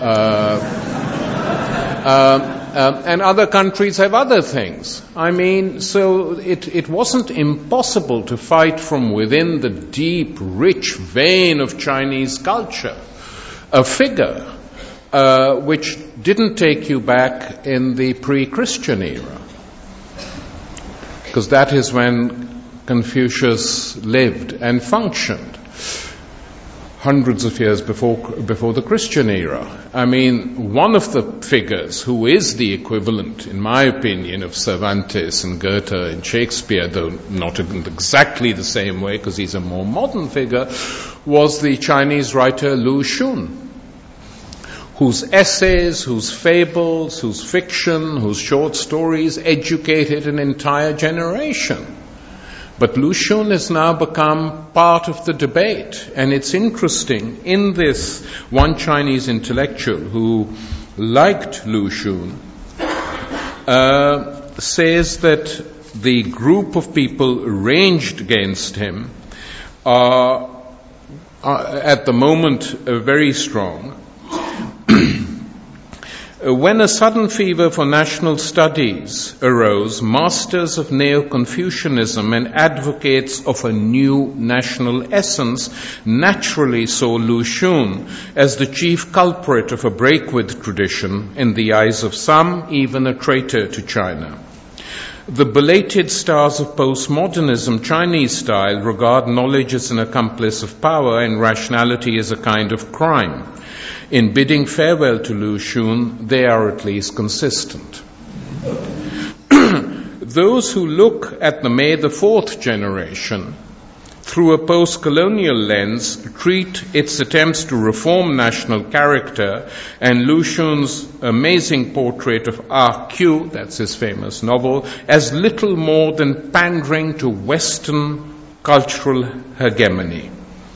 A: and other countries have other things. I mean, so it wasn't impossible to fight from within the deep, rich vein of Chinese culture a figure which didn't take you back in the pre-Christian era, because that is when Confucius lived and functioned, hundreds of years before the Christian era. I mean, one of the figures who is the equivalent, in my opinion, of Cervantes and Goethe and Shakespeare, though not in exactly the same way because he's a more modern figure, was the Chinese writer Lu Xun, whose essays, whose fables, whose fiction, whose short stories educated an entire generation. But Lu Xun has now become part of the debate, and it's interesting. In this, one Chinese intellectual who liked Lu Xun says that the group of people ranged against him are at the moment very strong. When a sudden fever for national studies arose, masters of Neo-Confucianism and advocates of a new national essence naturally saw Lu Xun as the chief culprit of a break with tradition, in the eyes of some, even a traitor to China. The belated stars of postmodernism, Chinese style, regard knowledge as an accomplice of power and rationality as a kind of crime. In bidding farewell to Lu Xun, they are at least consistent. Those who look at the May the 4th generation through a post-colonial lens treat its attempts to reform national character and Lu Xun's amazing portrait of RQ, that's his famous novel, as little more than pandering to Western cultural hegemony.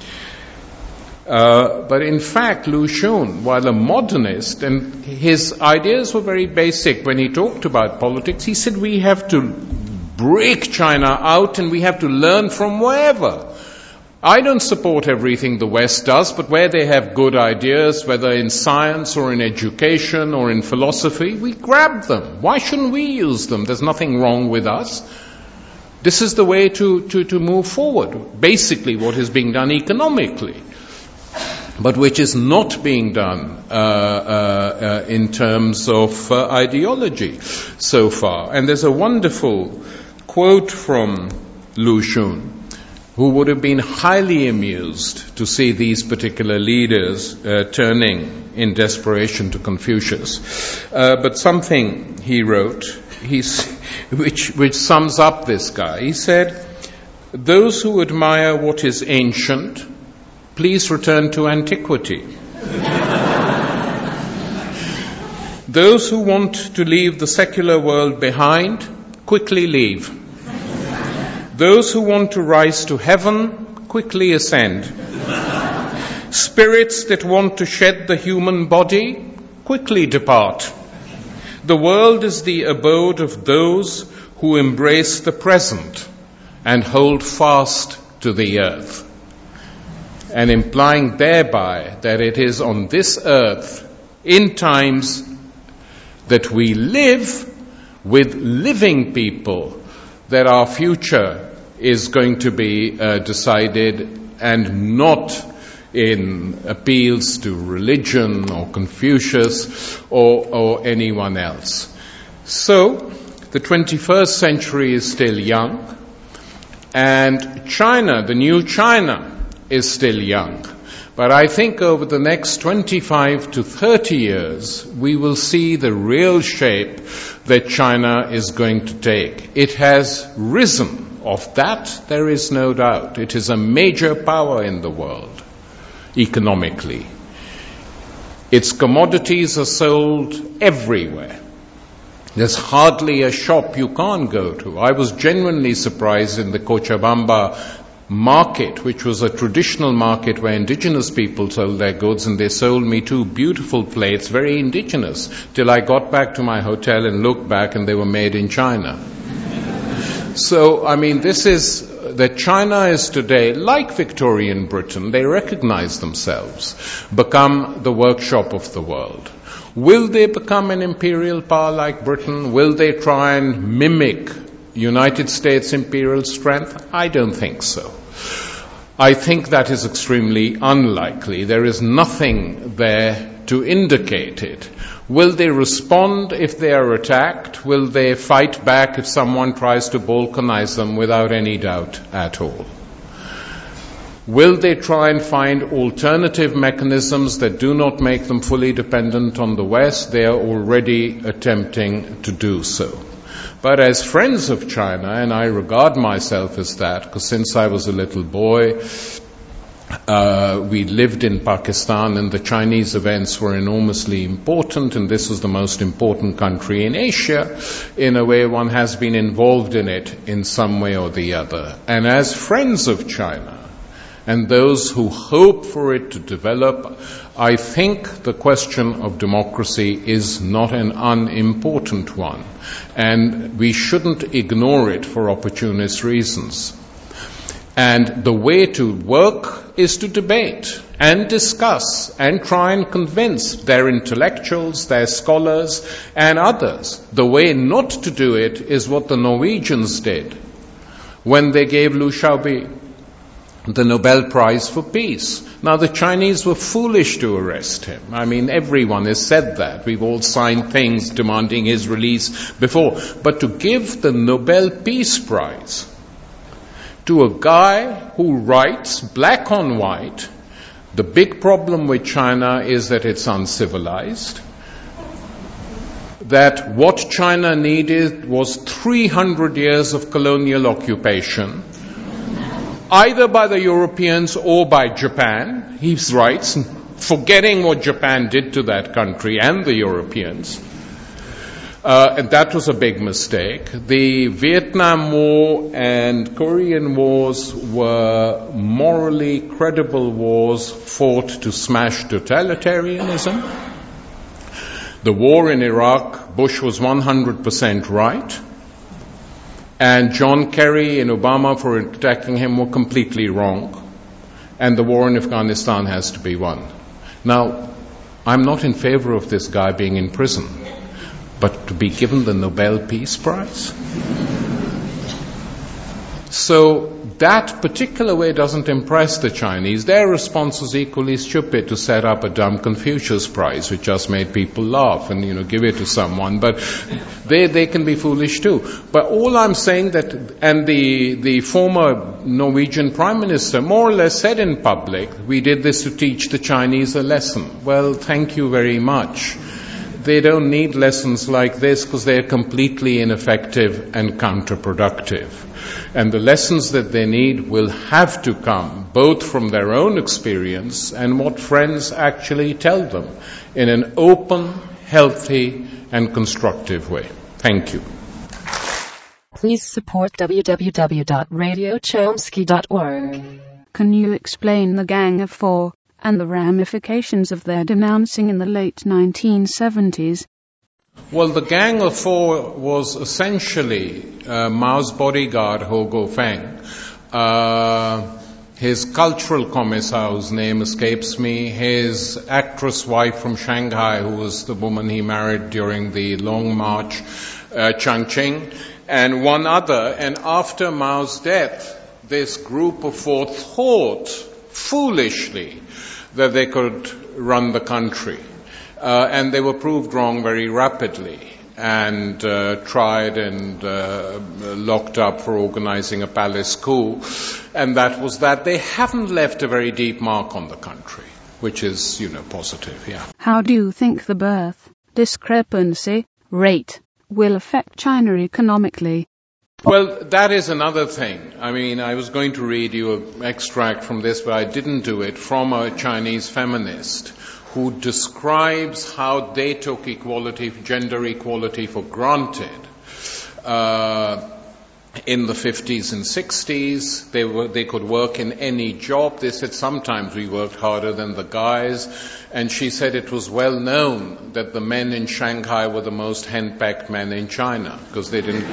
A: But in fact, Lu Xun, while a modernist, and his ideas were very basic when he talked about politics, he said we have to break China out and we have to learn from wherever. I don't support everything the West does, but where they have good ideas, whether in science or in education or in philosophy, we grab them. Why shouldn't we use them? There's nothing wrong with us. This is the way to move forward. Basically what is being done economically, but which is not being done in terms of ideology so far. And there's a wonderful quote from Lu Xun, who would have been highly amused to see these particular leaders turning in desperation to Confucius. But something he wrote, which sums up this guy. He said, "Those who admire what is ancient, please return to antiquity. Those who want to leave the secular world behind, quickly leave. Those who want to rise to heaven, quickly ascend. Spirits that want to shed the human body, quickly depart. The world is the abode of those who embrace the present and hold fast to the earth." And implying thereby that it is on this earth, in times that we live with living people, that our future is going to be decided, and not in appeals to religion or Confucius or anyone else. So, the 21st century is still young, and China, the new China, is still young. But I think over the next 25 to 30 years, we will see the real shape that China is going to take. It has risen. Of that, there is no doubt. It is a major power in the world, economically. Its commodities are sold everywhere. There's hardly a shop you can't go to. I was genuinely surprised in the Cochabamba market, which was a traditional market where indigenous people sold their goods, and they sold me 2 beautiful plates, very indigenous, till I got back to my hotel and looked back and they were made in China. So, I mean, this is that China is today, like Victorian Britain, they recognize themselves, become the workshop of the world. Will they become an imperial power like Britain? Will they try and mimic United States imperial strength? I don't think so. I think that is extremely unlikely. There is nothing there to indicate it. Will they respond if they are attacked? Will they fight back if someone tries to balkanize them? Without any doubt at all. Will they try and find alternative mechanisms that do not make them fully dependent on the West? They are already attempting to do so. But as friends of China, and I regard myself as that, because since I was a little boy, we lived in Pakistan, and the Chinese events were enormously important, and this was the most important country in Asia. In a way, one has been involved in it in some way or the other. And as friends of China, and those who hope for it to develop, I think the question of democracy is not an unimportant one, and we shouldn't ignore it for opportunist reasons. And the way to work is to debate and discuss and try and convince their intellectuals, their scholars, and others. The way not to do it is what the Norwegians did when they gave Liu Xiaobi the Nobel Prize for Peace. Now, the Chinese were foolish to arrest him. I mean, everyone has said that. We've all signed things demanding his release before. But to give the Nobel Peace Prize to a guy who writes black on white, the big problem with China is that it's uncivilized, that what China needed was 300 years of colonial occupation, either by the Europeans or by Japan. He writes, forgetting what Japan did to that country and the Europeans. And that was a big mistake. The Vietnam War and Korean Wars were morally credible wars fought to smash totalitarianism. The war in Iraq, Bush was 100% right. And John Kerry and Obama, for attacking him, were completely wrong. And the war in Afghanistan has to be won. Now, I'm not in favor of this guy being in prison, but to be given the Nobel Peace Prize? So that particular way doesn't impress the Chinese. Their response was equally stupid, to set up a dumb Confucius Prize, which just made people laugh and, give it to someone. But they can be foolish too. But all I'm saying that, and the former Norwegian Prime Minister more or less said in public, we did this to teach the Chinese a lesson. Well, thank you very much. They don't need lessons like this because they are completely ineffective and counterproductive. And the lessons that they need will have to come both from their own experience and what friends actually tell them in an open, healthy, and constructive way. Thank you.
B: Please support www.radiochomsky.org.
C: Can you explain the Gang of Four and the ramifications of their denouncing in the late 1970s?
A: Well, the Gang of Four was essentially Mao's bodyguard, Ho Guofeng. His cultural commissar, whose name escapes me, his actress wife from Shanghai, who was the woman he married during the Long March, Chang Ching, and one other. And after Mao's death, this group of four thought foolishly that they could run the country. And they were proved wrong very rapidly and tried and locked up for organizing a palace coup. And that was that. They haven't left a very deep mark on the country, which is, positive, yeah.
C: How do you think the birth discrepancy rate will affect China economically?
A: Well, that is another thing. I mean, I was going to read you an extract from this, but I didn't do it, from a Chinese feminist who describes how they took equality, gender equality for granted. In the 50s and 60s, they could work in any job. They said sometimes we worked harder than the guys. And she said it was well known that the men in Shanghai were the most henpecked men in China, because they didn't...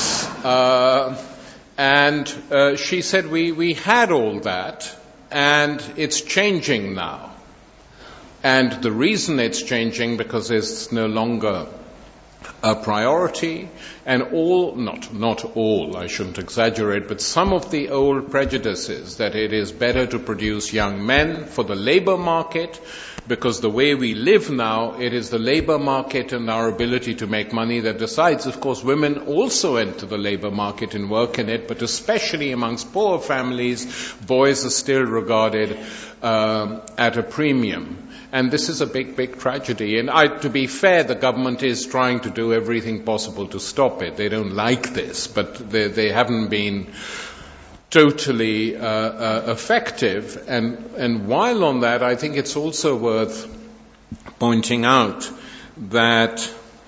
A: she said we had all that, and it's changing now. And the reason it's changing, because it's no longer a priority, and not all, I shouldn't exaggerate, but some of the old prejudices that it is better to produce young men for the labor market, because the way we live now, it is the labor market and our ability to make money that decides. Of course, women also enter the labor market and work in it, but especially amongst poor families, boys are still regarded at a premium. And this is a big, big tragedy. And to be fair, the government is trying to do everything possible to stop it. They don't like this, but they haven't been totally effective. And while on that, I think it's also worth pointing out that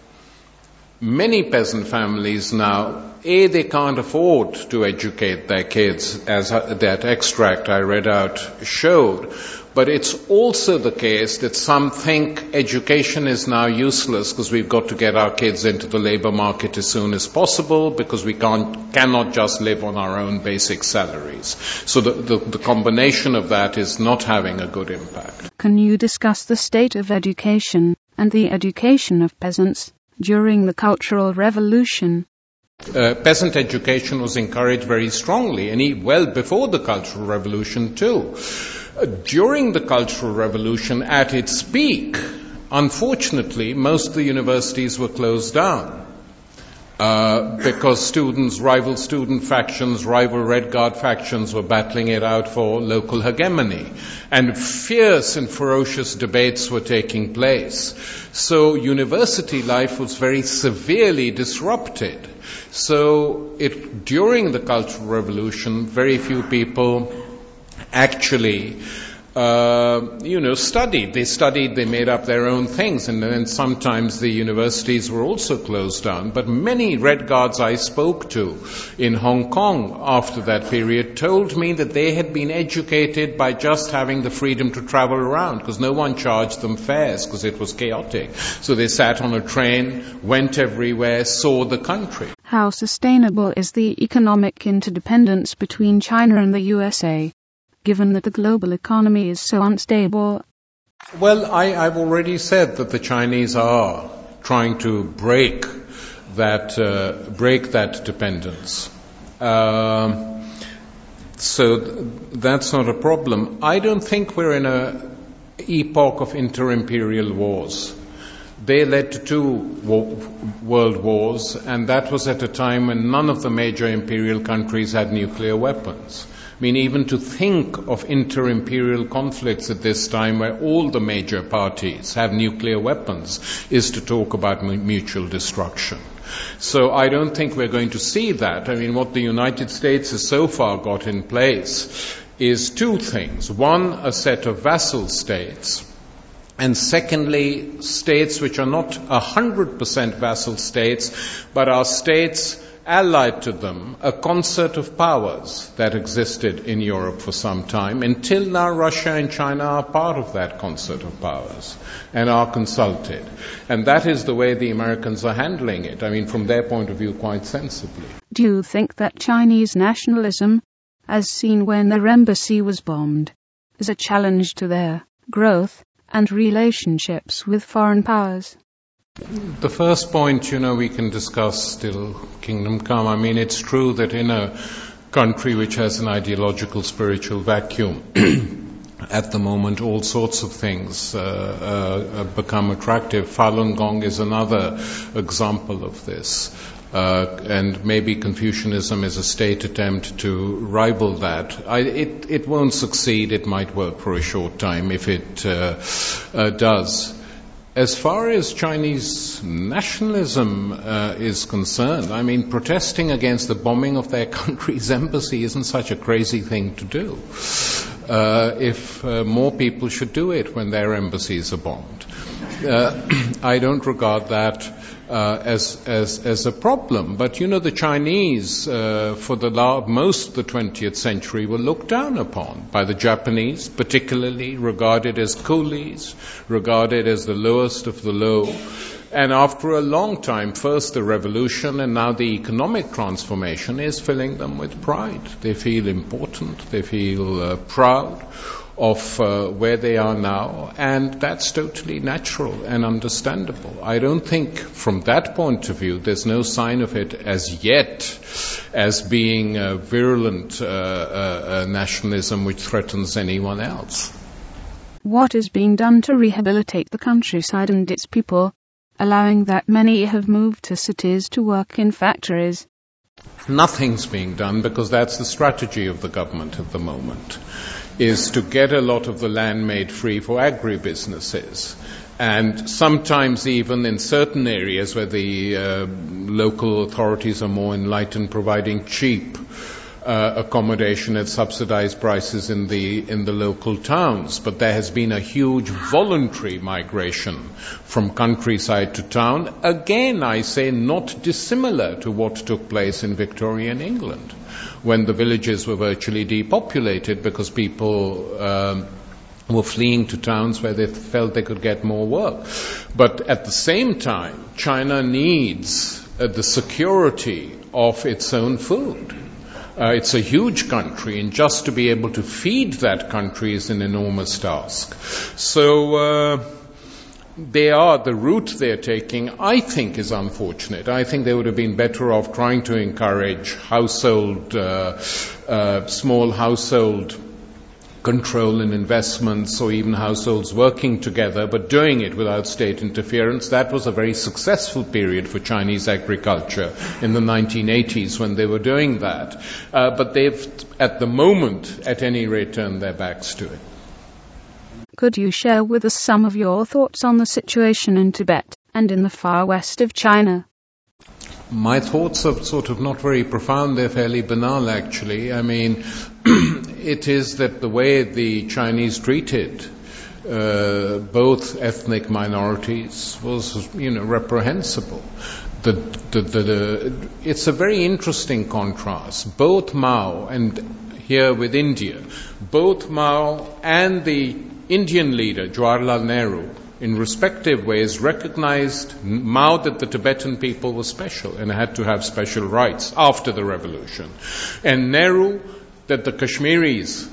A: many peasant families now, they can't afford to educate their kids, as that extract I read out showed. But it's also the case that some think education is now useless because we've got to get our kids into the labor market as soon as possible, because we cannot just live on our own basic salaries. So the combination of that is not having a good impact.
C: Can you discuss the state of education and the education of peasants during the Cultural Revolution?
A: Peasant education was encouraged very strongly, and well before the Cultural Revolution too. During the Cultural Revolution, at its peak, unfortunately, most of the universities were closed down because rival student factions, rival Red Guard factions were battling it out for local hegemony, and fierce and ferocious debates were taking place. So university life was very severely disrupted. So during the Cultural Revolution, very few people actually, studied. They studied, they made up their own things, and then sometimes the universities were also closed down. But many Red Guards I spoke to in Hong Kong after that period told me that they had been educated by just having the freedom to travel around, because no one charged them fares, because it was chaotic. So they sat on a train, went everywhere, saw the country.
C: How sustainable is the economic interdependence between China and the USA, given that the global economy is so unstable?
A: Well, I've already said that the Chinese are trying to break that dependence. So that's not a problem. I don't think we're in an epoch of inter-imperial wars. They led to 2 world wars, and that was at a time when none of the major imperial countries had nuclear weapons. I mean, even to think of inter-imperial conflicts at this time where all the major parties have nuclear weapons is to talk about mutual destruction. So I don't think we're going to see that. I mean, what the United States has so far got in place is 2 things. One, a set of vassal states, and secondly, states which are not 100% vassal states, but are states allied to them, a concert of powers that existed in Europe for some time. Until now, Russia and China are part of that concert of powers and are consulted. And that is the way the Americans are handling it. I mean, from their point of view, quite sensibly.
C: Do you think that Chinese nationalism, as seen when their embassy was bombed, is a challenge to their growth and relationships with foreign powers?
A: The first point, we can discuss till kingdom come. I mean, it's true that in a country which has an ideological, spiritual vacuum, at the moment all sorts of things become attractive. Falun Gong is another example of this. And maybe Confucianism is a state attempt to rival that. It won't succeed. It might work for a short time if it does. As far as Chinese nationalism is concerned, I mean, protesting against the bombing of their country's embassy isn't such a crazy thing to do. If more people should do it when their embassies are bombed. I don't regard that as a problem. But, the Chinese, for most of the 20th century, were looked down upon by the Japanese, particularly regarded as coolies, regarded as the lowest of the low. And after a long time, first the revolution and now the economic transformation is filling them with pride. They feel important, they feel proud of where they are now, and that's totally natural and understandable. I don't think from that point of view there's no sign of it as yet as being a virulent nationalism which threatens anyone else.
C: What is being done to rehabilitate the countryside and its people, allowing that many have moved to cities to work in factories?
A: Nothing's being done because that's the strategy of the government at the moment, is to get a lot of the land made free for agribusinesses. And sometimes even in certain areas where the local authorities are more enlightened, providing cheap accommodation at subsidized prices in the local towns. But there has been a huge voluntary migration from countryside to town. Again, I say, not dissimilar to what took place in Victorian England, when the villages were virtually depopulated because people were fleeing to towns where they felt they could get more work. But at the same time, China needs the security of its own food. It's a huge country, and just to be able to feed that country is an enormous task. So the route they're taking, I think, is unfortunate. I think they would have been better off trying to encourage small household control and investments, or even households working together, but doing it without state interference. That was a very successful period for Chinese agriculture in the 1980s when they were doing that. But they've, at the moment, at any rate, turned their backs to it.
C: Could you share with us some of your thoughts on the situation in Tibet and in the far west of China?
A: My thoughts are sort of not very profound. They're fairly banal, actually. I mean, it is that the way the Chinese treated both ethnic minorities was, reprehensible. It's a very interesting contrast. Both Mao, and here with India, both Mao and the Indian leader, Jawaharlal Nehru, in respective ways recognized Mao that the Tibetan people were special and had to have special rights after the revolution, and Nehru that the Kashmiris,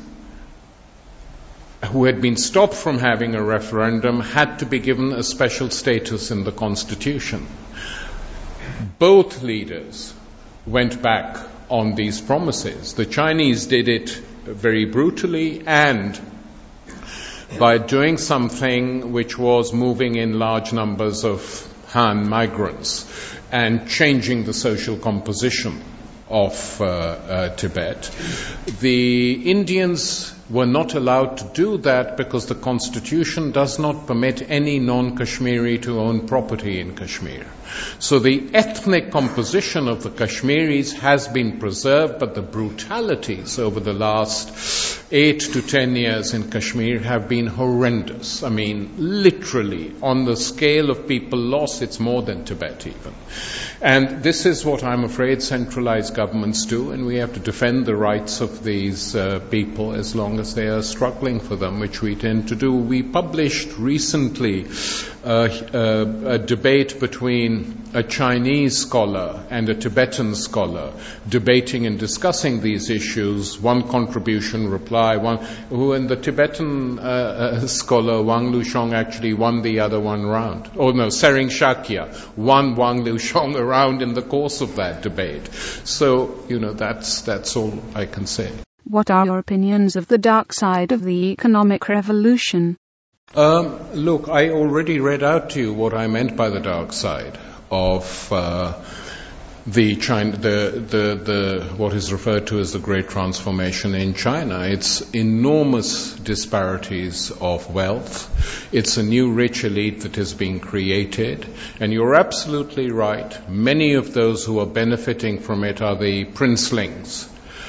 A: who had been stopped from having a referendum, had to be given a special status in the constitution. Both leaders went back on these promises. The Chinese did it very brutally and by doing something which was moving in large numbers of Han migrants and changing the social composition of Tibet. The Indians were not allowed to do that because the constitution does not permit any non-Kashmiri to own property in Kashmir. So the ethnic composition of the Kashmiris has been preserved, but the brutalities over the last 8 to 10 years in Kashmir have been horrendous. I mean, literally, on the scale of people lost, it's more than Tibet even. And this is what I'm afraid centralized governments do, and we have to defend the rights of these people as long as they are struggling for them, which we tend to do. We published recently a debate between a Chinese scholar and a Tibetan scholar debating and discussing these issues. One contribution reply, and the Tibetan scholar Wang Lushong actually won the other one round. Oh no, Sering Shakya won Wang Lushong around in the course of that debate. So, that's all I can say.
C: What are your opinions of the dark side of the economic revolution?
A: Look, I already read out to you what I meant by the dark side of what is referred to as the Great Transformation in China. It's enormous disparities of wealth. It's a new rich elite that is being created. And you're absolutely right. Many of those who are benefiting from it are the princelings,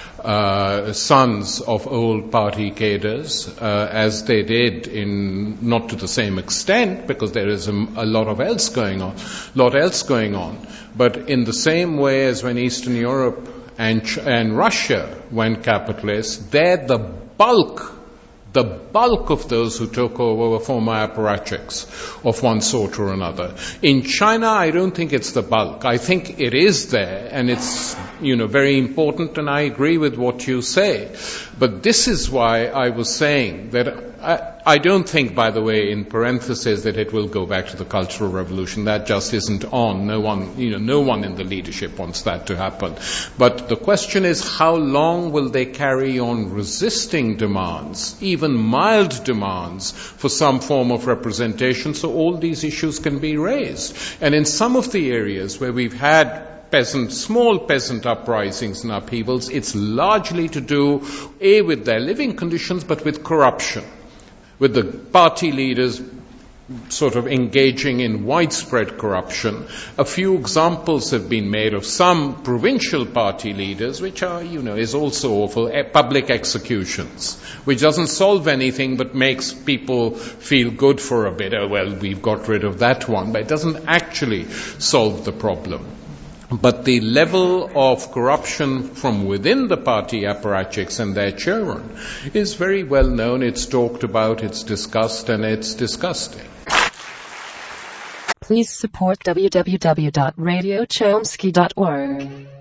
A: sons of old party cadres, as they did not to the same extent, because there is a lot else going on. But in the same way as when Eastern Europe and Russia went capitalist, they're the bulk of those who took over were former apparatchiks of one sort or another. In China, I don't think it's the bulk. I think it is there, and it's, very important, and I agree with what you say. But this is why I was saying that I don't think, by the way, in parentheses, that it will go back to the Cultural Revolution. That just isn't on. No one in the leadership wants that to happen. But the question is, how long will they carry on resisting demands, even mild demands, for some form of representation, so all these issues can be raised? And in some of the areas where we've had small peasant uprisings and upheavals, it's largely to do, with their living conditions, but with corruption, with the party leaders sort of engaging in widespread corruption. A few examples have been made of some provincial party leaders, which are, is also awful, public executions, which doesn't solve anything but makes people feel good for a bit. Oh, well, we've got rid of that one, but it doesn't actually solve the problem. But the level of corruption from within the party apparatchiks and their children is very well known. It's talked about, it's discussed, and it's disgusting.
B: Please support www.radiochomsky.org.